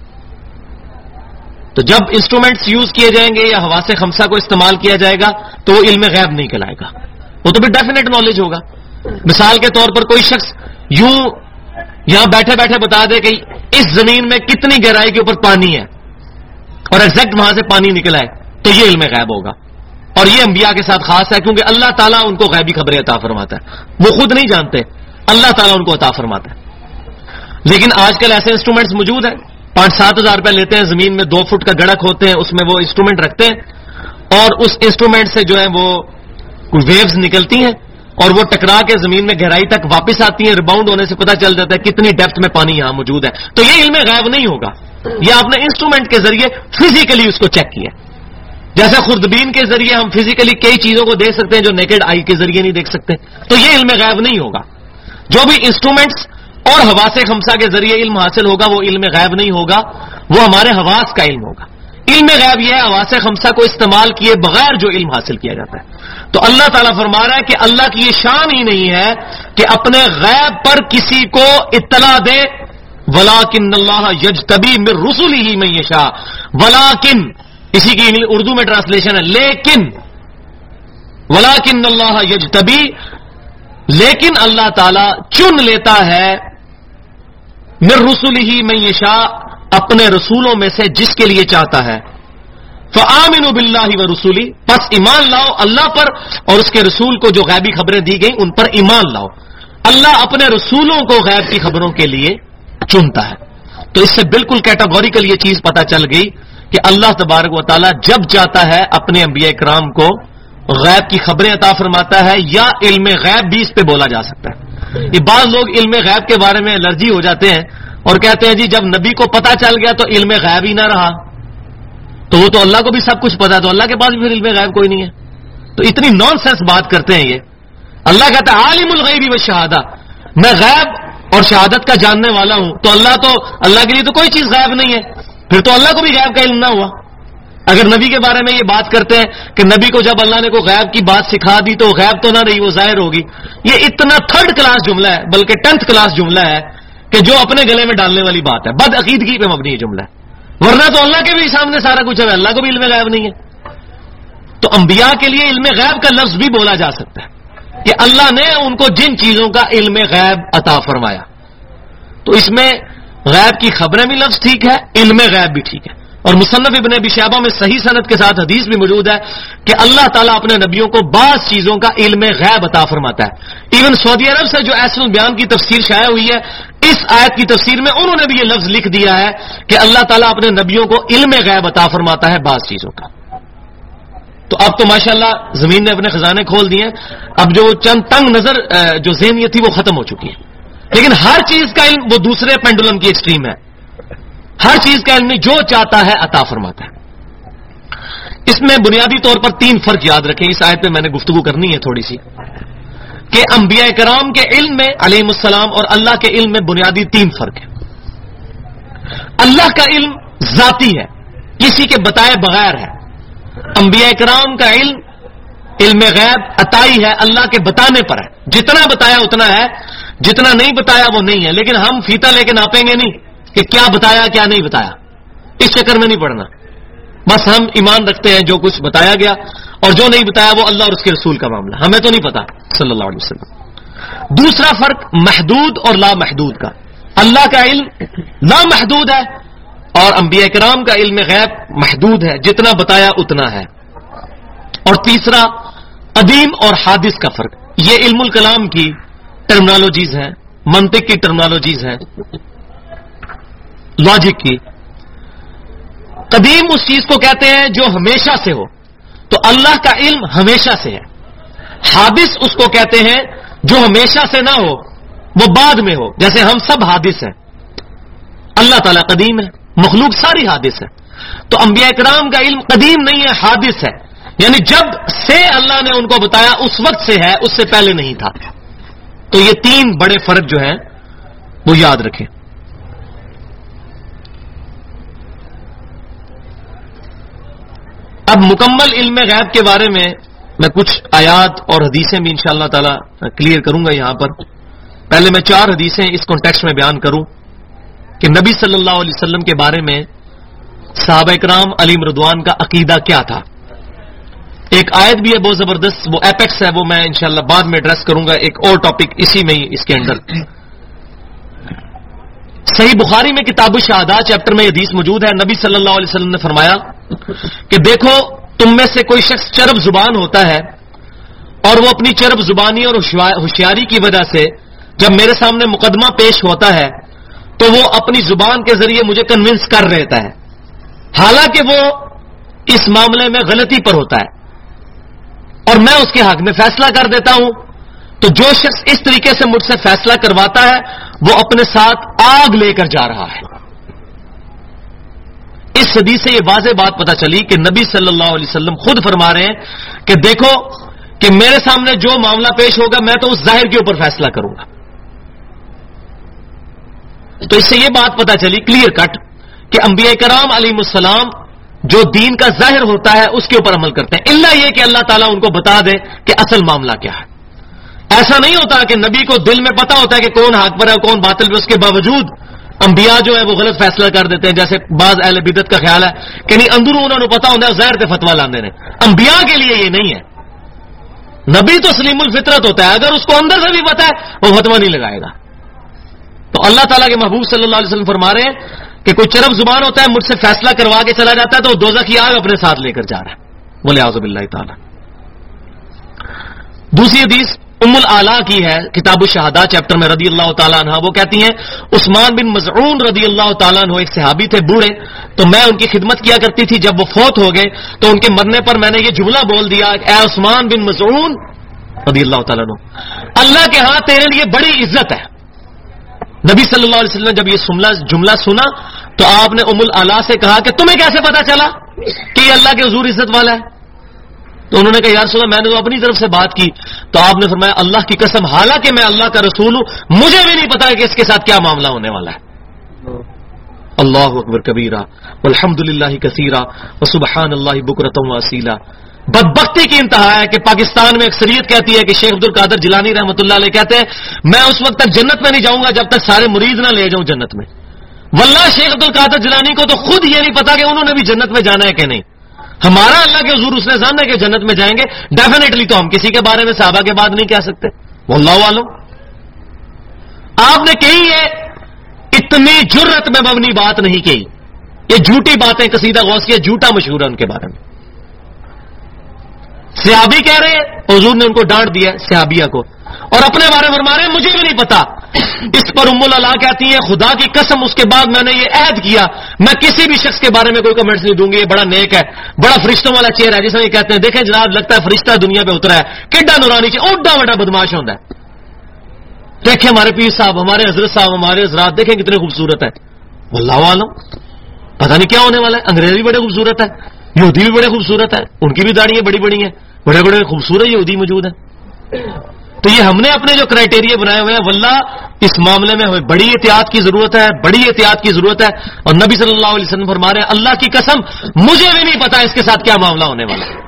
تو جب انسٹرومنٹس یوز کیے جائیں گے یا حواس خمسہ کو استعمال کیا جائے گا تو وہ علم غیب نہیں کہلائے گا، وہ تو پھر ڈیفینیٹ نالج ہوگا۔ مثال کے طور پر کوئی شخص یوں یہاں بیٹھے بیٹھے بتا دے کہ اس زمین میں کتنی گہرائی کے اوپر پانی ہے اور ایگزیکٹ وہاں سے پانی نکلا ہے، تو یہ علم غیب ہوگا۔ اور یہ انبیاء کے ساتھ خاص ہے کیونکہ اللہ تعالیٰ ان کو غیبی خبریں عطا فرماتا ہے، وہ خود نہیں جانتے، اللہ تعالیٰ ان کو عطا فرماتا ہے۔ لیکن آج کل ایسے انسٹرومنٹس موجود ہیں، پانچ سات ہزار روپے لیتے ہیں، زمین میں دو فٹ کا گڑک ہوتے ہیں، اس میں وہ انسٹرومنٹ رکھتے ہیں اور اس انسٹرومنٹ سے جو ہے وہ ویوز نکلتی ہیں اور وہ ٹکرا کے زمین میں گہرائی تک واپس آتی ہیں، ریباؤنڈ ہونے سے پتہ چل جاتا ہے کتنی ڈیپتھ میں پانی یہاں موجود ہے۔ تو یہ علم غیب نہیں ہوگا، یہ آپ نے انسٹرومنٹ کے ذریعے فزیکلی اس کو چیک کیا، جیسے خوردبین کے ذریعے ہم فزیکلی کئی چیزوں کو دیکھ سکتے ہیں جو نیکڈ آئی کے ذریعے نہیں دیکھ سکتے، تو یہ علم غیب نہیں ہوگا۔ جو بھی انسٹرومنٹس اور حواس خمسہ کے ذریعے علم حاصل ہوگا وہ علم غیب نہیں ہوگا، وہ ہمارے حواس کا علم ہوگا۔ علم غیب یہ ہے حواس خمسہ کو استعمال کیے بغیر جو علم حاصل کیا جاتا ہے۔ تو اللہ تعالیٰ فرما رہا ہے کہ اللہ کی یہ شان ہی نہیں ہے کہ اپنے غیب پر کسی کو اطلاع دے، وَلَٰكِنَّ اللَّهَ يَجْتَبِي مِن رُّسُلِهِ مَن يَشَاءُ، وَلَٰكِن اسی کی اردو میں ٹرانسلیشن ہے لیکن، وَلَٰكِنَّ اللَّهَ يَجْتَبِي، لیکن اللہ تعالیٰ چن لیتا ہے مِن رُّسُلِهِ مَن يَشَاءُ، اپنے رسولوں میں سے جس کے لیے چاہتا ہے۔ فآمنوا باللہ ورسولہ، پس ایمان لاؤ اللہ پر اور اس کے رسول کو جو غیبی خبریں دی گئیں ان پر ایمان لاؤ۔ اللہ اپنے رسولوں کو غیب کی خبروں کے لیے چنتا ہے۔ تو اس سے بالکل کیٹاگوریکل یہ چیز پتہ چل گئی کہ اللہ تبارک و تعالی جب چاہتا ہے اپنے انبیاء کرام کو غیب کی خبریں عطا فرماتا ہے، یا علم غیب بھی اس پہ بولا جا سکتا ہے۔ یہ بعض لوگ علم غیب کے بارے میں الرجی ہو جاتے ہیں اور کہتے ہیں جی جب نبی کو پتہ چل گیا تو علم غیب ہی نہ رہا، تو وہ تو اللہ کو بھی سب کچھ پتا ہے، تو اللہ کے پاس بھی پھر علم غیب کوئی نہیں ہے۔ تو اتنی نان سینس بات کرتے ہیں یہ۔ اللہ کہتا ہے عالم الغیب والشہادہ، میں غیب اور شہادت کا جاننے والا ہوں، تو اللہ تو اللہ کے لیے تو کوئی چیز غیب نہیں ہے، پھر تو اللہ کو بھی غیب کا علم نہ ہوا۔ اگر نبی کے بارے میں یہ بات کرتے ہیں کہ نبی کو جب اللہ نے کوئی غیب کی بات سکھا دی تو غیب تو نہ رہی، وہ ظاہر ہوگی، یہ اتنا تھرڈ کلاس جملہ ہے، بلکہ ٹینتھ کلاس جملہ ہے کہ جو اپنے گلے میں ڈالنے والی بات ہے، بد عقیدگی پہ مبنی یہ جملہ ہے۔ ورنہ تو اللہ کے بھی سامنے سارا کچھ ہے، اللہ کو بھی علم غیب نہیں ہے۔ تو انبیاء کے لیے علم غیب کا لفظ بھی بولا جا سکتا ہے کہ اللہ نے ان کو جن چیزوں کا علم غیب عطا فرمایا، تو اس میں غیب کی خبریں بھی لفظ ٹھیک ہے، علم غیب بھی ٹھیک ہے۔ اور مصنف ابن ابی شیبہ میں صحیح سند کے ساتھ حدیث بھی موجود ہے کہ اللہ تعالیٰ اپنے نبیوں کو بعض چیزوں کا علم غیب عطا فرماتا ہے۔ ایون سعودی عرب سے جو احسن البیان کی تفسیر شائع ہوئی ہے، اس آیت کی تفسیر میں انہوں نے بھی یہ لفظ لکھ دیا ہے کہ اللہ تعالیٰ اپنے نبیوں کو علم غیب عطا فرماتا ہے بعض چیزوں کا۔ تو اب تو ماشاءاللہ زمین نے اپنے خزانے کھول دیے، اب جو چند تنگ نظر جو ذہنیت تھی وہ ختم ہو چکی ہے۔ لیکن ہر چیز کا علم وہ دوسرے پینڈولم کی ایکسٹریم ہے، ہر چیز کا علم جو چاہتا ہے عطا فرماتا ہے۔ اس میں بنیادی طور پر تین فرق یاد رکھیں، اس آیت پہ میں نے گفتگو کرنی ہے تھوڑی سی، کہ انبیاء کرام کے علم میں علیہم السلام اور اللہ کے علم میں بنیادی تین فرق ہے۔ اللہ کا علم ذاتی ہے، کسی کے بتائے بغیر ہے۔ انبیاء کرام کا علم علم غیب عطائی ہے، اللہ کے بتانے پر ہے، جتنا بتایا اتنا ہے، جتنا نہیں بتایا وہ نہیں ہے۔ لیکن ہم فیتا لے کے ناپیں گے نہیں کہ کیا بتایا کیا نہیں بتایا، اس چکر میں نہیں پڑنا، بس ہم ایمان رکھتے ہیں جو کچھ بتایا گیا، اور جو نہیں بتایا وہ اللہ اور اس کے رسول کا معاملہ، ہمیں تو نہیں پتا صلی اللہ علیہ وسلم۔ دوسرا فرق محدود اور لا محدود کا، اللہ کا علم لا محدود ہے اور انبیاء کرام کا علم غیب محدود ہے، جتنا بتایا اتنا ہے۔ اور تیسرا قدیم اور حادث کا فرق، یہ علم الکلام کی ٹرمنالوجیز ہیں، منطق کی ٹرمنالوجیز ہیں، لاجک کی۔ قدیم اس چیز کو کہتے ہیں جو ہمیشہ سے ہو، تو اللہ کا علم ہمیشہ سے ہے۔ حادث اس کو کہتے ہیں جو ہمیشہ سے نہ ہو، وہ بعد میں ہو، جیسے ہم سب حادث ہیں، اللہ تعالیٰ قدیم ہے، مخلوق ساری حادث ہے۔ تو انبیاء کرام کا علم قدیم نہیں ہے، حادث ہے، یعنی جب سے اللہ نے ان کو بتایا اس وقت سے ہے، اس سے پہلے نہیں تھا۔ تو یہ تین بڑے فرق جو ہیں وہ یاد رکھیں۔ اب مکمل علم غیب کے بارے میں میں کچھ آیات اور حدیثیں بھی انشاءاللہ تعالی کلیئر کروں گا یہاں پر۔ پہلے میں چار حدیثیں اس کانٹیکسٹ میں بیان کروں کہ نبی صلی اللہ علیہ وسلم کے بارے میں صحابہ کرام علیہم رضوان کا عقیدہ کیا تھا۔ ایک آیت بھی ہے بہت زبردست، وہ ایپیکس ہے، وہ میں انشاءاللہ بعد میں ایڈریس کروں گا، ایک اور ٹاپک اسی میں ہی اس کے اندر۔ صحیح بخاری میں کتاب الشہادات چیپٹر میں حدیث موجود ہے، نبی صلی اللہ علیہ وسلم نے فرمایا کہ دیکھو تم میں سے کوئی شخص چرب زبان ہوتا ہے اور وہ اپنی چرب زبانی اور ہوشیاری کی وجہ سے جب میرے سامنے مقدمہ پیش ہوتا ہے تو وہ اپنی زبان کے ذریعے مجھے کنونس کر رہتا ہے، حالانکہ وہ اس معاملے میں غلطی پر ہوتا ہے اور میں اس کے حق میں فیصلہ کر دیتا ہوں۔ تو جو شخص اس طریقے سے مجھ سے فیصلہ کرواتا ہے وہ اپنے ساتھ آگ لے کر جا رہا ہے۔ اس حدیث سے یہ واضح بات پتہ چلی کہ نبی صلی اللہ علیہ وسلم خود فرما رہے ہیں کہ دیکھو کہ میرے سامنے جو معاملہ پیش ہوگا میں تو اس ظاہر کے اوپر فیصلہ کروں گا۔ تو اس سے یہ بات پتہ چلی کلیئر کٹ کہ انبیاء کرام علیہم السلام جو دین کا ظاہر ہوتا ہے اس کے اوپر عمل کرتے ہیں، الا یہ کہ اللہ تعالیٰ ان کو بتا دے کہ اصل معاملہ کیا ہے۔ ایسا نہیں ہوتا کہ نبی کو دل میں پتا ہوتا ہے کہ کون حق پر ہے کون باطل پر، اس کے باوجود انبیاء جو ہے وہ غلط فیصلہ کر دیتے ہیں، جیسے بعض اہل بدعت کا خیال ہے کہ نہیں اندروں انہوں نے پتا ہوتا ہے ظاہر سے فتوا لاندے نے۔ انبیاء کے لیے یہ نہیں ہے، نبی تو سلیم الفطرت ہوتا ہے، اگر اس کو اندر سے بھی پتا ہے وہ فتوا نہیں لگائے گا۔ تو اللہ تعالیٰ کے محبوب صلی اللہ علیہ وسلم فرما رہے ہیں کہ کوئی چرب زبان ہوتا ہے مجھ سے فیصلہ کروا کے چلا جاتا ہے تو وہ دوزخ کی آگ اپنے ساتھ لے کر جا رہا ہے، ولیعوذ باللہ تعالی۔ دوسری حدیث ام العلا کی ہے کتاب الشہادہ چیپٹر میں رضی اللہ تعالیٰ عنہ، وہ کہتی ہیں عثمان بن مظعون رضی اللہ تعالیٰ عنہ ایک صحابی تھے بوڑھے، تو میں ان کی خدمت کیا کرتی تھی، جب وہ فوت ہو گئے تو ان کے مرنے پر میں نے یہ جملہ بول دیا، اے عثمان بن مظعون رضی اللہ تعالیٰ عنہ، اللہ کے ہاں تیرے لیے بڑی عزت ہے۔ نبی صلی اللہ علیہ وسلم نے جب یہ جملہ سنا تو آپ نے ام العلا سے کہا کہ تمہیں کیسے پتا چلا کہ یہ اللہ کے حضور عزت والا ہے؟ تو انہوں نے کہا یا رسول اللہ میں نے تو اپنی طرف سے بات کی، تو آپ نے فرمایا اللہ کی قسم حالانکہ میں اللہ کا رسول ہوں مجھے بھی نہیں پتا کہ اس کے ساتھ کیا معاملہ ہونے والا ہے۔ اللہ اکبر کبیرہ والحمد للہ کثیرہ وسبحان اللہ بکرۃ واصیلا۔ بدبختی کی انتہا ہے کہ پاکستان میں اکثریت کہتی ہے کہ شیخ عبد القادر جیلانی رحمۃ اللہ علیہ کہتے ہیں میں اس وقت تک جنت میں نہیں جاؤں گا جب تک سارے مرید نہ لے جاؤں جنت میں۔ واللہ شیخ عبد القادر جیلانی کو تو خود یہ نہیں پتا کہ انہوں نے بھی جنت میں جانا ہے کہ نہیں۔ ہمارا اللہ کے حضور اس نے جانا ہے کہ جنت میں جائیں گے ڈیفینیٹلی، تو ہم کسی کے بارے میں صحابہ کے بعد نہیں کہہ سکتے۔ واللہ عالم آپ نے کہی ہے اتنی جرت میں مبنی بات نہیں کہی، یہ جھوٹی باتیں قصیدہ غوثیہ جھوٹا مشہور ہے ان کے بارے میں۔ صحابی کہہ رہے ہیں حضور نے ان کو ڈانٹ دیا صحابیہ کو، اور اپنے بارے میں فرما رہے ہیں مجھے بھی نہیں پتا۔ اس پر ام العلا کہتی ہیں خدا کی قسم اس کے بعد میں نے یہ عہد کیا میں کسی بھی شخص کے بارے میں کوئی کمنٹس نہیں دوں گی، یہ بڑا نیک ہے، بڑا فرشتوں والا چہرہ ہے، جس میں یہ کہتے ہیں دیکھیں جناب لگتا ہے فرشتہ دنیا پہ اترا ہے، کڈا نورانی چاہیے اوڈا بڑا بدماش ہوتا ہے۔ دیکھیں ہمارے پیر صاحب، ہمارے حضرت صاحب، ہمارے حضرات دیکھیں کتنے خوبصورت ہے۔ واللہ عالم پتہ نہیں کیا ہونے والا ہے۔ انگریز بھی بڑے خوبصورت ہے، یہودی بھی بڑے خوبصورت ہے، ان کی بھی داڑیاں بڑی بڑی ہیں، بڑے بڑے خوبصورت یہودی موجود ہیں۔ تو یہ ہم نے اپنے جو کرائٹیریا بنائے ہوئے ہیں واللہ اس معاملے میں ہمیں بڑی احتیاط کی ضرورت ہے، بڑی احتیاط کی ضرورت ہے۔ اور نبی صلی اللہ علیہ وسلم فرما رہے ہیں اللہ کی قسم مجھے بھی نہیں پتا اس کے ساتھ کیا معاملہ ہونے والا ہے۔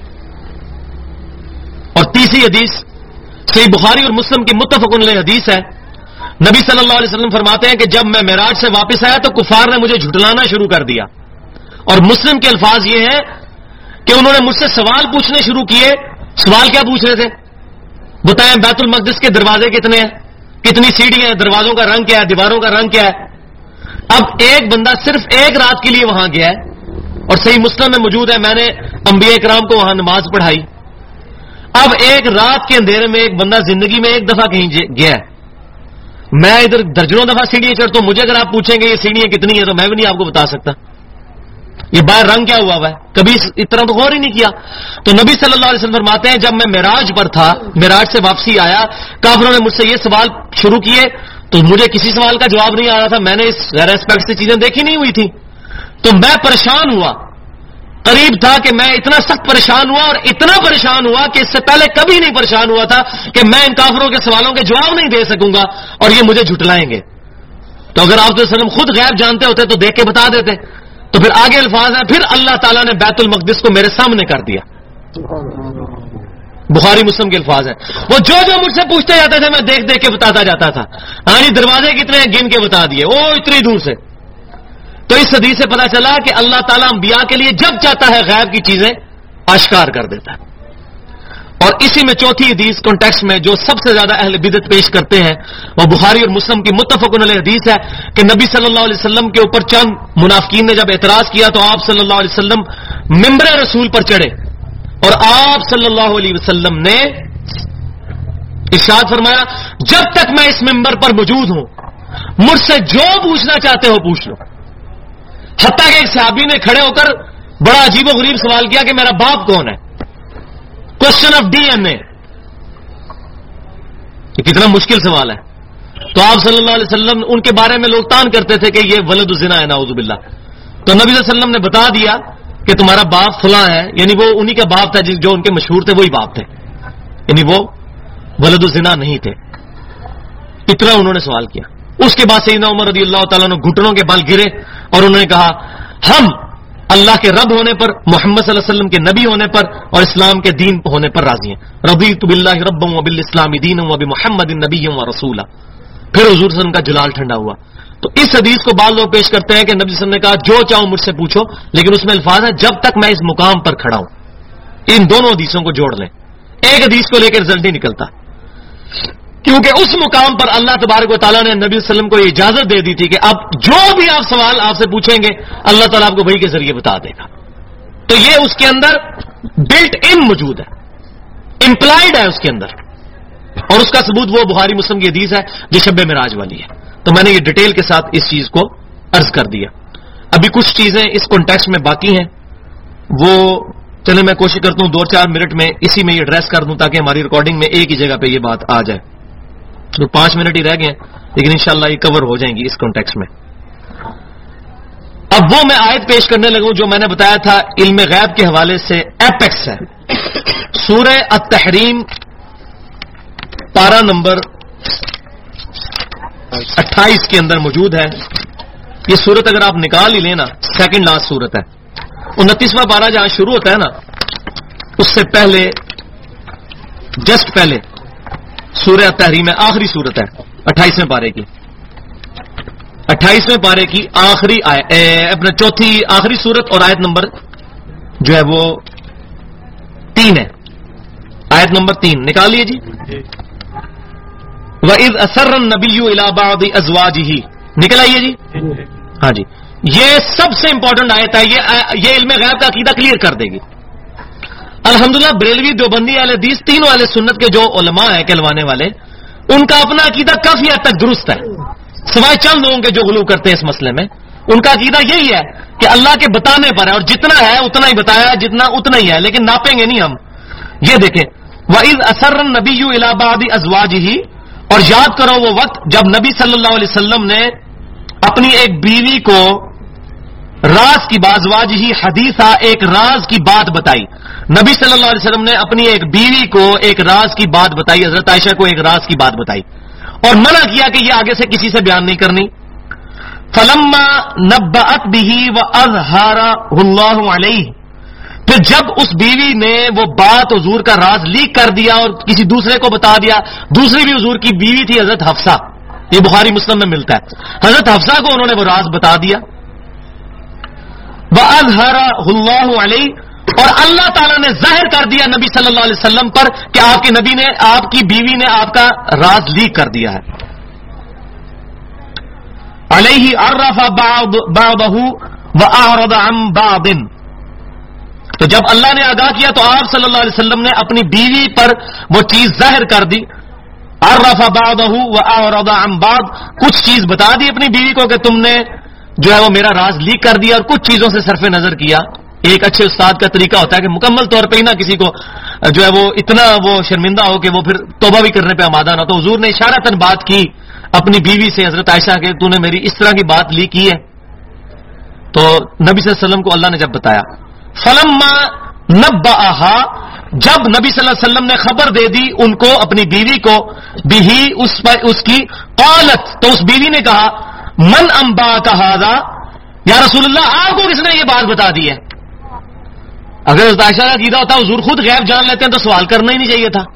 اور تیسری حدیث صحیح بخاری اور مسلم کی متفق علیہ حدیث ہے، نبی صلی اللہ علیہ وسلم فرماتے ہیں کہ جب میں معراج سے واپس آیا تو کفار نے مجھے جھٹلانا شروع کر دیا، اور مسلم کے الفاظ یہ ہیں کہ انہوں نے مجھ سے سوال پوچھنے شروع کیے۔ سوال کیا پوچھ رہے تھے؟ بتائیں بیت المقدس کے دروازے کتنے ہیں، کتنی سیڑھیاں ہیں، دروازوں کا رنگ کیا ہے، دیواروں کا رنگ کیا ہے۔ اب ایک بندہ صرف ایک رات کے لیے وہاں گیا ہے، اور صحیح مسلم میں موجود ہے میں نے انبیاء کرام کو وہاں نماز پڑھائی۔ اب ایک رات کے اندھیرے میں ایک بندہ زندگی میں ایک دفعہ کہیں گیا ہے، میں ادھر درجنوں دفعہ سیڑھیاں چڑھتا ہوں، مجھے اگر آپ پوچھیں گے یہ سیڑھیاں کتنی ہیں تو میں بھی نہیں آپ کو بتا سکتا یہ باہر رنگ کیا ہوا ہوا ہے، کبھی اس طرح تو غور ہی نہیں کیا۔ تو نبی صلی اللہ علیہ وسلم فرماتے ہیں جب میں معراج پر تھا، معراج سے واپسی آیا، کافروں نے مجھ سے یہ سوال شروع کیے تو مجھے کسی سوال کا جواب نہیں آ رہا تھا، میں نے اس ریسپیکٹ سے چیزیں دیکھی نہیں ہوئی تھی، تو میں پریشان ہوا، قریب تھا کہ میں اتنا سخت پریشان ہوا، اور اتنا پریشان ہوا کہ اس سے پہلے کبھی نہیں پریشان ہوا تھا کہ میں ان کافروں کے سوالوں کے جواب نہیں دے سکوں گا اور یہ مجھے جھٹلائیں گے۔ تو اگر آپ وسلم خود غیب جانتے ہوتے تو دیکھ کے بتا دیتے۔ تو پھر آگے الفاظ ہیں پھر اللہ تعالیٰ نے بیت المقدس کو میرے سامنے کر دیا، بخاری مسلم کے الفاظ ہیں۔ وہ جو جو مجھ سے پوچھتے جاتے تھے میں دیکھ دیکھ کے بتاتا جاتا تھا، ہاں جی دروازے کتنے ہیں گن کے بتا دیے، وہ اتنی دور سے۔ تو اس حدیث سے پتا چلا کہ اللہ تعالیٰ انبیاء کے لیے جب چاہتا ہے غیب کی چیزیں آشکار کر دیتا ہے۔ اور اسی میں چوتھی حدیث کانٹیکسٹ میں جو سب سے زیادہ اہل بدعت پیش کرتے ہیں وہ بخاری اور مسلم کی متفق علیہ حدیث ہے کہ نبی صلی اللہ علیہ وسلم کے اوپر چند منافقین نے جب اعتراض کیا تو آپ صلی اللہ علیہ وسلم ممبر رسول پر چڑھے، اور آپ صلی اللہ علیہ وسلم نے ارشاد فرمایا جب تک میں اس ممبر پر موجود ہوں مجھ سے جو پوچھنا چاہتے ہو پوچھ لو۔ حتیٰ کہ ایک صحابی نے کھڑے ہو کر بڑا عجیب و غریب سوال کیا کہ میرا باپ کون ہے، question of D N A, یہ کتنا مشکل سوال ہے۔ تو آپ صلی اللہ علیہ وسلم ان کے بارے میں لوگ تان کرتے تھے کہ یہ ولد الزنا ہے نعوذ باللہ، تو نبی صلی اللہ علیہ وسلم نے بتا دیا کہ تمہارا باپ فلاں ہے، یعنی وہ انہی کا باپ تھا جو ان کے مشہور تھے وہی باپ تھے، یعنی وہ ولد الزنا نہیں تھے۔ اتنا انہوں نے سوال کیا۔ اس کے بعد سیدنا عمر رضی اللہ تعالیٰ نے گھٹنوں کے بل گرے اور انہوں نے کہا ہم اللہ کے رب ہونے پر، محمد صلی اللہ علیہ وسلم کے نبی ہونے پر اور اسلام کے دین ہونے پر راضی ہیں۔ رضیت باللہ ربا وبالاسلام دینا وبمحمد نبیا ورسولا۔ پھر حضور صلی اللہ علیہ وسلم کا جلال ٹھنڈا ہوا۔ تو اس حدیث کو بعض لوگ پیش کرتے ہیں کہ نبی صلی اللہ علیہ وسلم نے کہا جو چاہو مجھ سے پوچھو، لیکن اس میں الفاظ ہے جب تک میں اس مقام پر کھڑا ہوں۔ ان دونوں حدیثوں کو جوڑ لیں، ایک حدیث کو لے کے رزلٹ نہیں نکلتا کیونکہ اس مقام پر اللہ تبارک و تعالیٰ نے نبی صلی اللہ علیہ وسلم کو یہ اجازت دے دی تھی کہ اب جو بھی آپ سوال آپ سے پوچھیں گے اللہ تعالیٰ آپ کو وحی کے ذریعے بتا دے گا. تو یہ اس کے اندر بلٹ ان موجود ہے, امپلائڈ ہے اس کے اندر, اور اس کا ثبوت وہ بخاری مسلم کی حدیث ہے جو شب معراج والی ہے. تو میں نے یہ ڈیٹیل کے ساتھ اس چیز کو عرض کر دیا. ابھی کچھ چیزیں اس کانٹیکسٹ میں باقی ہیں, وہ چلے میں کوشش کرتا ہوں دو چار منٹ میں اسی میں یہ ایڈریس کر دوں تاکہ ہماری ریکارڈنگ میں ایک ہی جگہ پہ یہ بات آ جائے. تو پانچ منٹ ہی رہ گئے ہیں لیکن انشاءاللہ یہ کور ہو جائیں گی اس کانٹیکسٹ میں. اب وہ میں آیت پیش کرنے لگوں جو میں نے بتایا تھا علم غیب کے حوالے سے ایپیکس ہے. سورہ التحریم پارہ نمبر اٹھائیس کے اندر موجود ہے. یہ سورت اگر آپ نکال ہی لیں نا, سیکنڈ لاسٹ سورت ہے. انتیسواں پارہ جہاں شروع ہوتا ہے نا, اس سے پہلے جسٹ پہلے سورہ التحریم ہے, آخری سورت ہے اٹھائیسویں پارے کی. اٹھائیسویں پارے کی آخری اپنا چوتھی آخری سورت اور آیت نمبر جو ہے وہ تین ہے. آیت نمبر تین نکال لیے جی. وَإِذْ أَسَرَّ النَّبِيُّ إِلَىٰ بَعْضِ أَزْوَاجِهِ نکل آئیے جی. ہاں جی, یہ سب سے امپورٹنٹ آیت ہے. یہ یہ علم غیب کا عقیدہ کلیئر کر دے گی. الحمدللہ بریلوی دیوبندی اہل حدیث تینوں اہل سنت کے جو علماء ہیں کہلوانے والے, ان کا اپنا عقیدہ کافی حد تک درست ہے, سوائے چند لوگوں کے جو غلو کرتے ہیں اس مسئلے میں. ان کا عقیدہ یہی ہے کہ اللہ کے بتانے پر ہے, اور جتنا ہے اتنا ہی بتایا, جتنا اتنا ہی ہے, لیکن ناپیں گے نہیں ہم. یہ دیکھیں وَإِذْ أَسَرَّ النَّبِيُّ إِلَىٰ بَعْضِ أَزْوَاجِهِ, اور یاد کرو وہ وقت جب نبی صلی اللہ علیہ وسلم نے اپنی ایک بیوی کو راز کی بازواج ہی حدیثہ ایک راز کی بات بتائی. نبی صلی اللہ علیہ وسلم نے اپنی ایک بیوی کو ایک راز کی بات بتائی, حضرت عائشہ کو ایک راز کی بات بتائی, اور منع کیا کہ یہ آگے سے کسی سے بیان نہیں کرنی. فلما نبأت به وأظهره الله علیہ, پھر جب اس بیوی نے وہ بات حضور کا راز لیک کر دیا اور کسی دوسرے کو بتا دیا, دوسری بھی حضور کی بیوی تھی حضرت حفصہ, یہ بخاری مسلم میں ملتا ہے. حضرت حفصہ کو انہوں نے وہ راز بتا دیا. وَأَظْهَرَهُ اللَّهُ عَلَيْهِ, اور اللہ تعالیٰ نے ظاہر کر دیا نبی صلی اللہ علیہ وسلم پر کہ آپ کے نبی نے, آپ کی بیوی نے آپ کا راز لیک کر دیا ہے. عَلَيْهِ عَرَّفَ بَعْضَهُ وَأَعْرَضَ عَنْ بَعْضٍ, تو جب اللہ نے آگاہ کیا تو آپ صلی اللہ علیہ وسلم نے اپنی بیوی پر وہ چیز ظاہر کر دی. عرف بعضه واعرض عن بعض, کچھ چیز بتا دی اپنی بیوی کو کہ تم نے جو ہے وہ میرا راز لیک کر دیا, اور کچھ چیزوں سے صرف نظر کیا. ایک اچھے استاد کا طریقہ ہوتا ہے کہ مکمل طور پہ ہی نہ کسی کو جو ہے وہ اتنا وہ شرمندہ ہو کہ وہ پھر توبہ بھی کرنے پہ آمادہ نہ. تو حضور نے اشارتاً بات کی اپنی بیوی سے حضرت عائشہ کہ تو نے میری اس طرح کی بات لی کی ہے. تو نبی صلی اللہ علیہ وسلم کو اللہ نے جب بتایا, فلما نبأہا, جب نبی صلی اللہ علیہ وسلم نے خبر دے دی ان کو, اپنی بیوی کو, بھی اس اس کی, قالت, تو اس بیوی نے کہا, من انباک ھذا, یا رسول اللہ آپ کو کس نے یہ بات بتا دی ہے. اگر حضرت عائشہ کا عقیدہ ہوتا حضور خود غیب جان لیتے ہیں تو سوال کرنا ہی نہیں چاہیے تھا.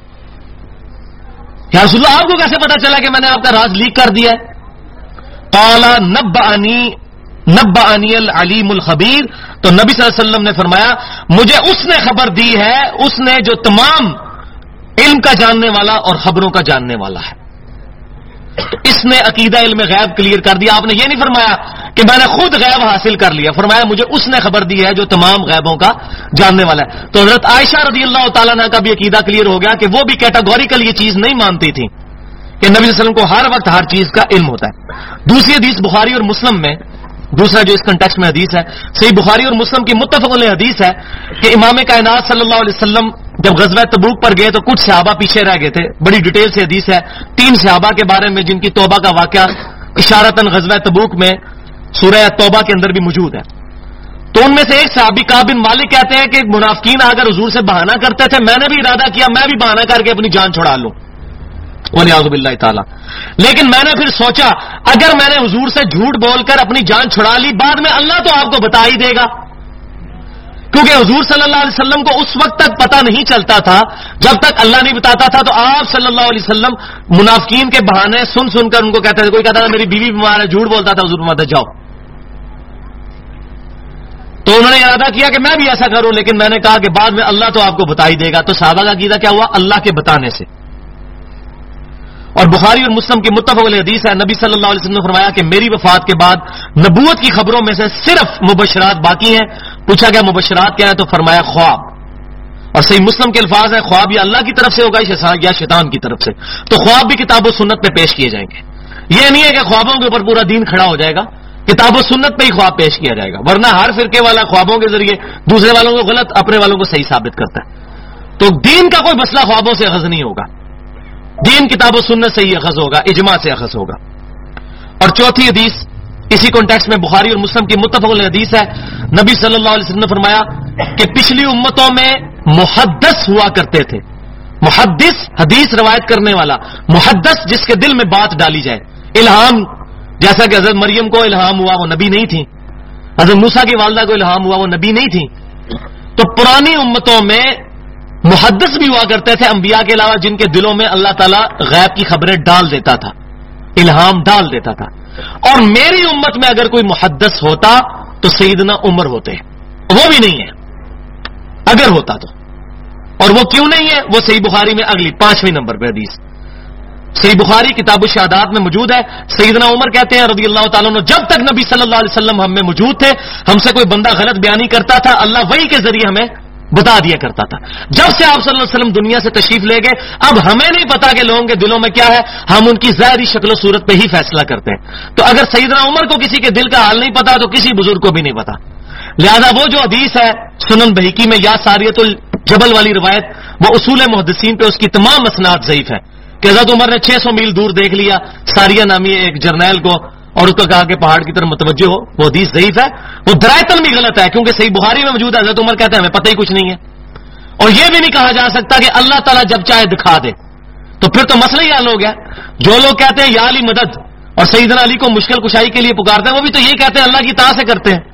یا رسول اللہ آپ کو کیسے پتا چلا کہ میں نے آپ کا راز لیک کر دیا ہے. قال نبأنی نبأنی العلیم الخبیر, تو نبی صلی اللہ علیہ وسلم نے فرمایا مجھے اس نے خبر دی ہے, اس نے جو تمام علم کا جاننے والا اور خبروں کا جاننے والا ہے. تو اس نے عقیدہ علم غیب کلیئر کر دیا. آپ نے یہ نہیں فرمایا کہ میں نے خود غیب حاصل کر لیا, فرمایا مجھے اس نے خبر دی ہے جو تمام غیبوں کا جاننے والا ہے. تو حضرت عائشہ رضی اللہ تعالیٰ عنہ کا بھی عقیدہ کلیئر ہو گیا کہ وہ بھی کیٹاگوریکل یہ چیز نہیں مانتی تھی کہ نبی صلی اللہ علیہ وسلم کو ہر وقت ہر چیز کا علم ہوتا ہے. دوسری حدیث بخاری اور مسلم میں, دوسرا جو اس کنٹیکسٹ میں حدیث ہے, صحیح بخاری اور مسلم کی متفق علیہ حدیث ہے کہ امام کائنات صلی اللہ علیہ وسلم جب غزوہ تبوک پر گئے تو کچھ صحابہ پیچھے رہ گئے تھے. بڑی ڈیٹیل سے حدیث ہے تین صحابہ کے بارے میں جن کی توبہ کا واقعہ اشارتاً غزوہ تبوک میں سورہ توبہ کے اندر بھی موجود ہے. تو ان میں سے ایک صحابی کعب بن مالک کہتے ہیں کہ منافقین اگر حضور سے بہانہ کرتے تھے, میں نے بھی ارادہ کیا میں بھی بہانہ کر کے اپنی جان چھڑا لوں, وَلِعَوْذُ بِاللَّهِ تعالی. لیکن میں نے پھر سوچا اگر میں نے حضور سے جھوٹ بول کر اپنی جان چھڑا لی, بعد میں اللہ تو آپ کو بتا ہی دے گا, کیونکہ حضور صلی اللہ علیہ وسلم کو اس وقت تک پتہ نہیں چلتا تھا جب تک اللہ نہیں بتاتا تھا. تو آپ صلی اللہ علیہ وسلم منافقین کے بہانے سن سن کر ان کو کہتے تھے, کوئی کہتا تھا میری بیوی بیمار ہے, جھوٹ بولتا تھا, حضور فرماتے جاؤ. تو انہوں نے ارادہ کیا کہ میں بھی ایسا کروں, لیکن میں نے کہا کہ بعد میں اللہ تو آپ کو بتا ہی دے گا. تو صحابہ کا عقیدہ کیا ہوا, اللہ کے بتانے سے. اور بخاری اور مسلم کی متفق علیہ حدیث ہے، نبی صلی اللہ علیہ وسلم نے فرمایا کہ میری وفات کے بعد نبوت کی خبروں میں سے صرف مبشرات باقی ہیں۔ پوچھا گیا مبشرات کیا ہے، تو فرمایا خواب، اور صحیح مسلم کے الفاظ ہیں خواب یا اللہ کی طرف سے ہوگا یا شیطان کی طرف سے، تو خواب بھی کتاب و سنت میں پیش کیے جائیں گے۔ یہ نہیں ہے کہ خوابوں کے اوپر پورا دین کھڑا ہو جائے گا، کتاب و سنت پہ ہی خواب پیش کیا جائے گا، ورنہ ہر فرقے والا خوابوں کے ذریعے دوسرے والوں کو غلط، اپنے والوں کو صحیح ثابت کرتا ہے۔ تو دین کا کوئی مسئلہ خوابوں سے اخذ نہیں ہوگا، دین کتاب و سنت سے ہی اخذ ہوگا، اجماع سے اخذ ہوگا۔ اور چوتھی حدیث اسی کانٹیکسٹ میں بخاری اور مسلم کی متفق علیہ حدیث ہے، نبی صلی اللہ علیہ وسلم نے فرمایا کہ پچھلی امتوں میں محدث ہوا کرتے تھے۔ محدث حدیث روایت کرنے والا، محدث جس کے دل میں بات ڈالی جائے، الہام، جیسا کہ حضرت مریم کو الہام ہوا وہ نبی نہیں تھی، حضرت موسیٰ کی والدہ کو الہام ہوا وہ نبی نہیں تھی۔ تو پرانی امتوں میں محدث بھی ہوا کرتے تھے انبیاء کے علاوہ، جن کے دلوں میں اللہ تعالیٰ غیب کی خبریں ڈال دیتا تھا، الہام ڈال دیتا تھا۔ اور میری امت میں اگر کوئی محدث ہوتا تو سیدنا عمر ہوتے، وہ بھی نہیں ہے اگر ہوتا تو، اور وہ کیوں نہیں ہے؟ وہ صحیح بخاری میں اگلی پانچویں نمبر پہ حدیث، صحیح بخاری کتاب الشہادات میں موجود ہے۔ سیدنا عمر کہتے ہیں رضی اللہ تعالیٰ عنہ، جب تک نبی صلی اللہ علیہ وسلم ہم میں موجود تھے، ہم سے کوئی بندہ غلط بیانی کرتا تھا، اللہ وحی کے ذریعے ہمیں بتا دیا کرتا تھا۔ جب سے آپ صلی اللہ علیہ وسلم دنیا سے تشریف لے گئے، اب ہمیں نہیں پتا کہ لوگوں کے دلوں میں کیا ہے، ہم ان کی ظاہری شکل و صورت پہ ہی فیصلہ کرتے ہیں۔ تو اگر سیدنا عمر کو کسی کے دل کا حال نہیں پتا تو کسی بزرگ کو بھی نہیں پتا۔ لہذا وہ جو حدیث ہے سنن بہیقی میں یا ساریت الجبل والی روایت، وہ اصول محدثین پہ اس کی تمام اسناد ضعیف ہے کہ حضرت عمر نے چھ سو میل دور دیکھ لیا ساریہ نامی ایک جرنیل کو اور اس کو کہا کہ پہاڑ کی طرف متوجہ ہو، وہ حدیث ضعیف ہے، وہ درائتن بھی غلط ہے، کیونکہ صحیح بخاری میں موجود ہے حضرت عمر کہتے ہیں ہمیں پتہ ہی کچھ نہیں ہے۔ اور یہ بھی نہیں کہا جا سکتا کہ اللہ تعالیٰ جب چاہے دکھا دے، تو پھر تو مسئلہ ہی حل ہو گیا۔ جو لوگ کہتے ہیں یا علی مدد اور سیدنا علی کو مشکل کشائی کے لیے پکارتے ہیں، وہ بھی تو یہی کہتے ہیں اللہ کی طاعت سے کرتے ہیں،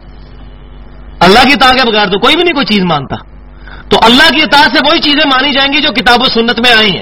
اللہ کی طاعت کے بغیر تو کوئی بھی نہیں کوئی چیز مانتا۔ تو اللہ کی اطاعت سے وہی چیزیں مانی جائیں گی جو کتاب و سنت میں آئی ہیں،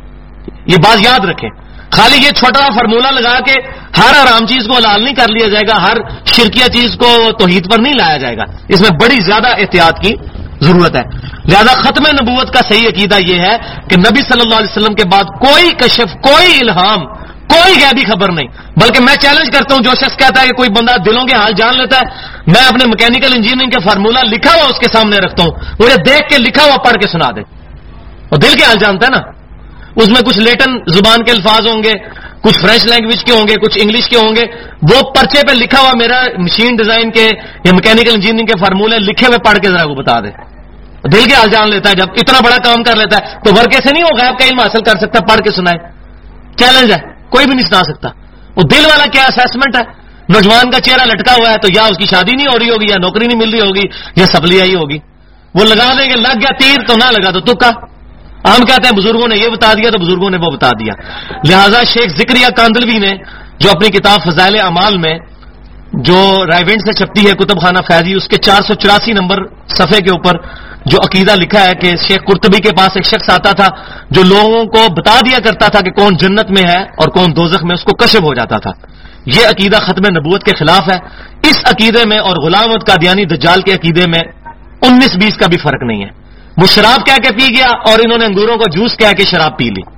یہ بات یاد رکھیں۔ خالی یہ چھوٹا فارمولہ لگا کے ہر حرام چیز کو حلال نہیں کر لیا جائے گا، ہر شرکیہ چیز کو توحید پر نہیں لایا جائے گا، اس میں بڑی زیادہ احتیاط کی ضرورت ہے۔ لہذا ختم نبوت کا صحیح عقیدہ یہ ہے کہ نبی صلی اللہ علیہ وسلم کے بعد کوئی کشف، کوئی الہام، کوئی غیبی خبر نہیں۔ بلکہ میں چیلنج کرتا ہوں، جو شخص کہتا ہے کہ کوئی بندہ دلوں کے حال جان لیتا ہے، میں اپنے میکینیکل انجینئرنگ کا فارمولہ لکھا ہوا اس کے سامنے رکھتا ہوں، مجھے دیکھ کے لکھا ہوا پڑھ کے سنا دے، اور دل کے حال جانتا ہے نا۔ اس میں کچھ لیٹن زبان کے الفاظ ہوں گے، کچھ فرینچ لینگویج کے ہوں گے، کچھ انگلش کے ہوں گے، وہ پرچے پہ لکھا ہوا میرا مشین ڈیزائن کے یا میکینیکل انجینئرنگ کے فارمولے لکھے ہوئے پڑھ کے ذرا کو بتا دے، دل کے حال جان لیتا ہے۔ جب اتنا بڑا کام کر لیتا ہے تو ورکے سے نہیں وہ غیب کا علم حاصل کر سکتا، پڑھ کے سنائے، چیلنج ہے، کوئی بھی نہیں سنا سکتا۔ وہ دل والا کیا اسیسمنٹ ہے؟ نوجوان کا چہرہ لٹکا ہوا ہے تو یا اس کی شادی نہیں ہو رہی ہوگی، یا نوکری نہیں مل رہی ہوگی، یا سپلی آئی ہوگی، وہ لگا دیں گے، لگ گیا تیر تو نہ لگا تو تکا۔ ہم کہتے ہیں بزرگوں نے یہ بتا دیا تو بزرگوں نے وہ بتا دیا۔ لہذا شیخ ذکریہ کاندلوی نے جو اپنی کتاب فضائل اعمال میں جو رائیونڈ سے چھپتی ہے کتب خانہ فیضی، اس کے چار سو چوراسی نمبر صفحے کے اوپر جو عقیدہ لکھا ہے کہ شیخ قرطبی کے پاس ایک شخص آتا تھا جو لوگوں کو بتا دیا کرتا تھا کہ کون جنت میں ہے اور کون دوزخ میں، اس کو کشف ہو جاتا تھا۔ یہ عقیدہ ختم نبوت کے خلاف ہے۔ اس عقیدے میں اور غلام احمد قادیانی دجال کے عقیدے میں انیس بیس کا بھی فرق نہیں ہے۔ وہ شراب کہہ کے پی گیا اور انہوں نے انگوروں کو جوس کہہ کے شراب پی لی،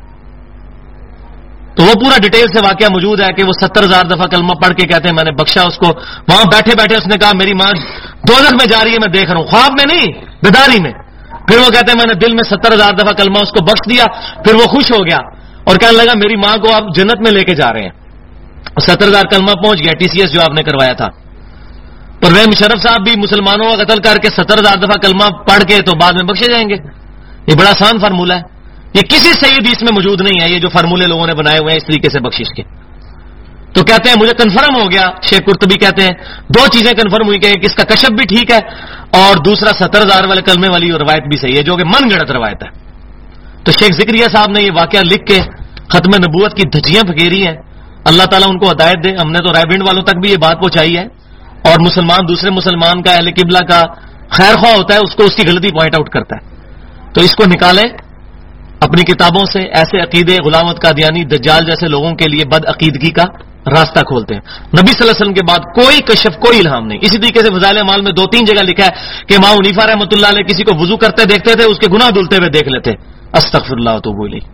تو وہ پورا ڈیٹیل سے واقعہ موجود ہے کہ وہ ستر ہزار دفعہ کلمہ پڑھ کے کہتے ہیں میں نے بخشا اس کو، وہاں بیٹھے بیٹھے اس نے کہا میری ماں دوزخ میں جا رہی ہے میں دیکھ رہا ہوں، خواب میں نہیں بیداری میں۔ پھر وہ کہتے ہیں میں نے دل میں ستر ہزار دفعہ کلمہ اس کو بخش دیا، پھر وہ خوش ہو گیا اور کہنے لگا میری ماں کو آپ جنت میں لے کے جا رہے ہیں، ستر ہزار کلمہ پہنچ گیا، ٹی سی ایس جو آپ نے کروایا تھا۔ پرویز مشرف صاحب بھی مسلمانوں کا قتل کر کے ستر ہزار دفعہ کلمہ پڑھ کے تو بعد میں بخشے جائیں گے۔ یہ بڑا آسان فارمولہ ہے، یہ کسی صحیح حدیث میں موجود نہیں ہے، یہ جو فارمولے لوگوں نے بنائے ہوئے ہیں اس طریقے سے بخشش کے۔ تو کہتے ہیں مجھے کنفرم ہو گیا، شیخ قرطبی کہتے ہیں دو چیزیں کنفرم ہوئی کہ ایک اس کا کشف بھی ٹھیک ہے اور دوسرا ستر ہزار والے کلمے والی روایت بھی صحیح ہے جو کہ من گڑت روایت ہے۔ تو شیخ ذکریہ صاحب نے یہ واقعہ لکھ کے ختم نبوت کی دھجیاں پھکیری ہیں، اللہ تعالیٰ ان کو ہدایت دے۔ ہم نے تو رائے بینڈ والوں تک بھی یہ بات پہنچائی ہے، اور مسلمان دوسرے مسلمان کا اہل قبلہ کا خیر خواہ ہوتا ہے، اس کو اس کی غلطی پوائنٹ آؤٹ کرتا ہے، تو اس کو نکالیں اپنی کتابوں سے۔ ایسے عقیدے غلام احمد قادیانی دجال جیسے لوگوں کے لیے بد عقیدگی کا راستہ کھولتے ہیں۔ نبی صلی اللہ علیہ وسلم کے بعد کوئی کشف، کوئی الہام نہیں۔ اسی طریقے سے فضائل اعمال میں دو تین جگہ لکھا ہے کہ امام حنیفہ رحمۃ اللہ علیہ کسی کو وضو کرتے دیکھتے تھے، اس کے گناہ دھلتے ہوئے دیکھ لیتے، استغفر اللہ واتوب الیہ۔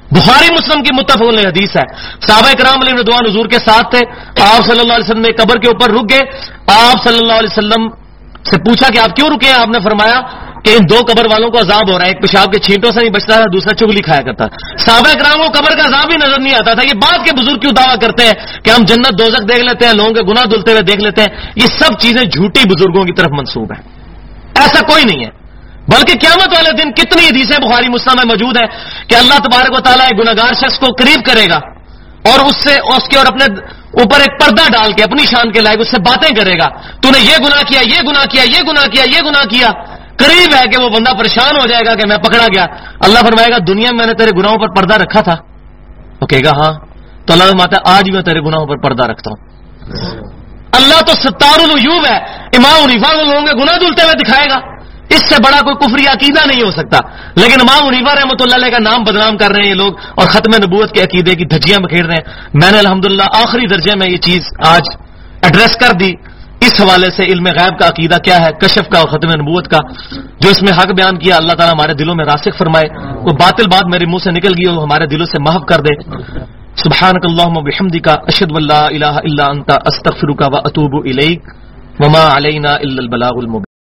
بخاری مسلم کی متفق علیہ حدیث ہے. صحابہ کرام علیہ رضوان حضور کے ساتھ تھے. آپ صلی اللہ علیہ وسلم نے قبر کے اوپر رک گئے. آپ صلی اللہ علیہ وسلم سے پوچھا کہ آپ کیوں رکے ہیں؟ آپ نے فرمایا کہ ان دو قبر والوں کو عذاب ہو رہا ہے، ایک پیشاب کے چھینٹوں سے نہیں بچتا تھا، دوسرا چگلی کھایا کرتا. صحابہ کرام کو قبر کا عذاب ہی نظر نہیں آتا تھا. یہ بات کے بزرگ کیوں دعویٰ کرتے ہیں کہ ہم جنت دوزخ دیکھ لیتے ہیں، لوگوں کے گناہ دھلتے ہوئے دیکھ لیتے ہیں؟ یہ سب چیزیں جھوٹی بزرگوں کی طرف منسوب ہیں. ایسا کوئی نہیں ہے. بلکہ قیامت والے دن کتنی حدیثیں بخاری مسلم میں موجود ہیں کہ اللہ تبارک و تعالیٰ ایک گناہگار شخص کو قریب کرے گا اور اس سے اس کے اور اپنے اوپر ایک پردہ ڈال کے اپنی شان کے لائق اس سے باتیں کرے گا. تو نے یہ گناہ کیا، یہ گناہ کیا، یہ گناہ کیا، یہ گناہ کیا. قریب ہے کہ وہ بندہ پریشان ہو جائے گا کہ میں پکڑا گیا. اللہ فرمائے گا دنیا میں میں نے تیرے گناہوں پر پردہ رکھا تھا. وہ کہے گا ہاں. تو اللہ فرماتا ہے آج میں تیرے گناہوں پر پردہ رکھتا ہوں. اللہ تو ستار العیوب ہے. امام حنیفہ کو لوگوں کے گناہ دھلتے ہوئے دکھائے گا. اس سے بڑا کوئی کفری عقیدہ نہیں ہو سکتا. لیکن امام حنیفہ رحمۃ اللہ علیہ کا نام بدنام کر رہے ہیں یہ لوگ اور ختم نبوت کے عقیدے کی دھجیاں بکھیر رہے ہیں. میں نے الحمدللہ آخری درجے میں یہ چیز آج ایڈریس کر دی. اس حوالے سے علم غیب کا عقیدہ کیا ہے، کشف کا اور ختم نبوت کا، جو اس میں حق بیان کیا اللہ تعالیٰ ہمارے دلوں میں راسخ فرمائے. وہ باطل بات میرے منہ سے نکل گئی وہ ہمارے دلوں سے محو کر دے. سبحانک اللہم وبحمدک اشہد ان لا الہ الا انت استغفرک واتوب الیک وما علینا الا البلاغ المبین.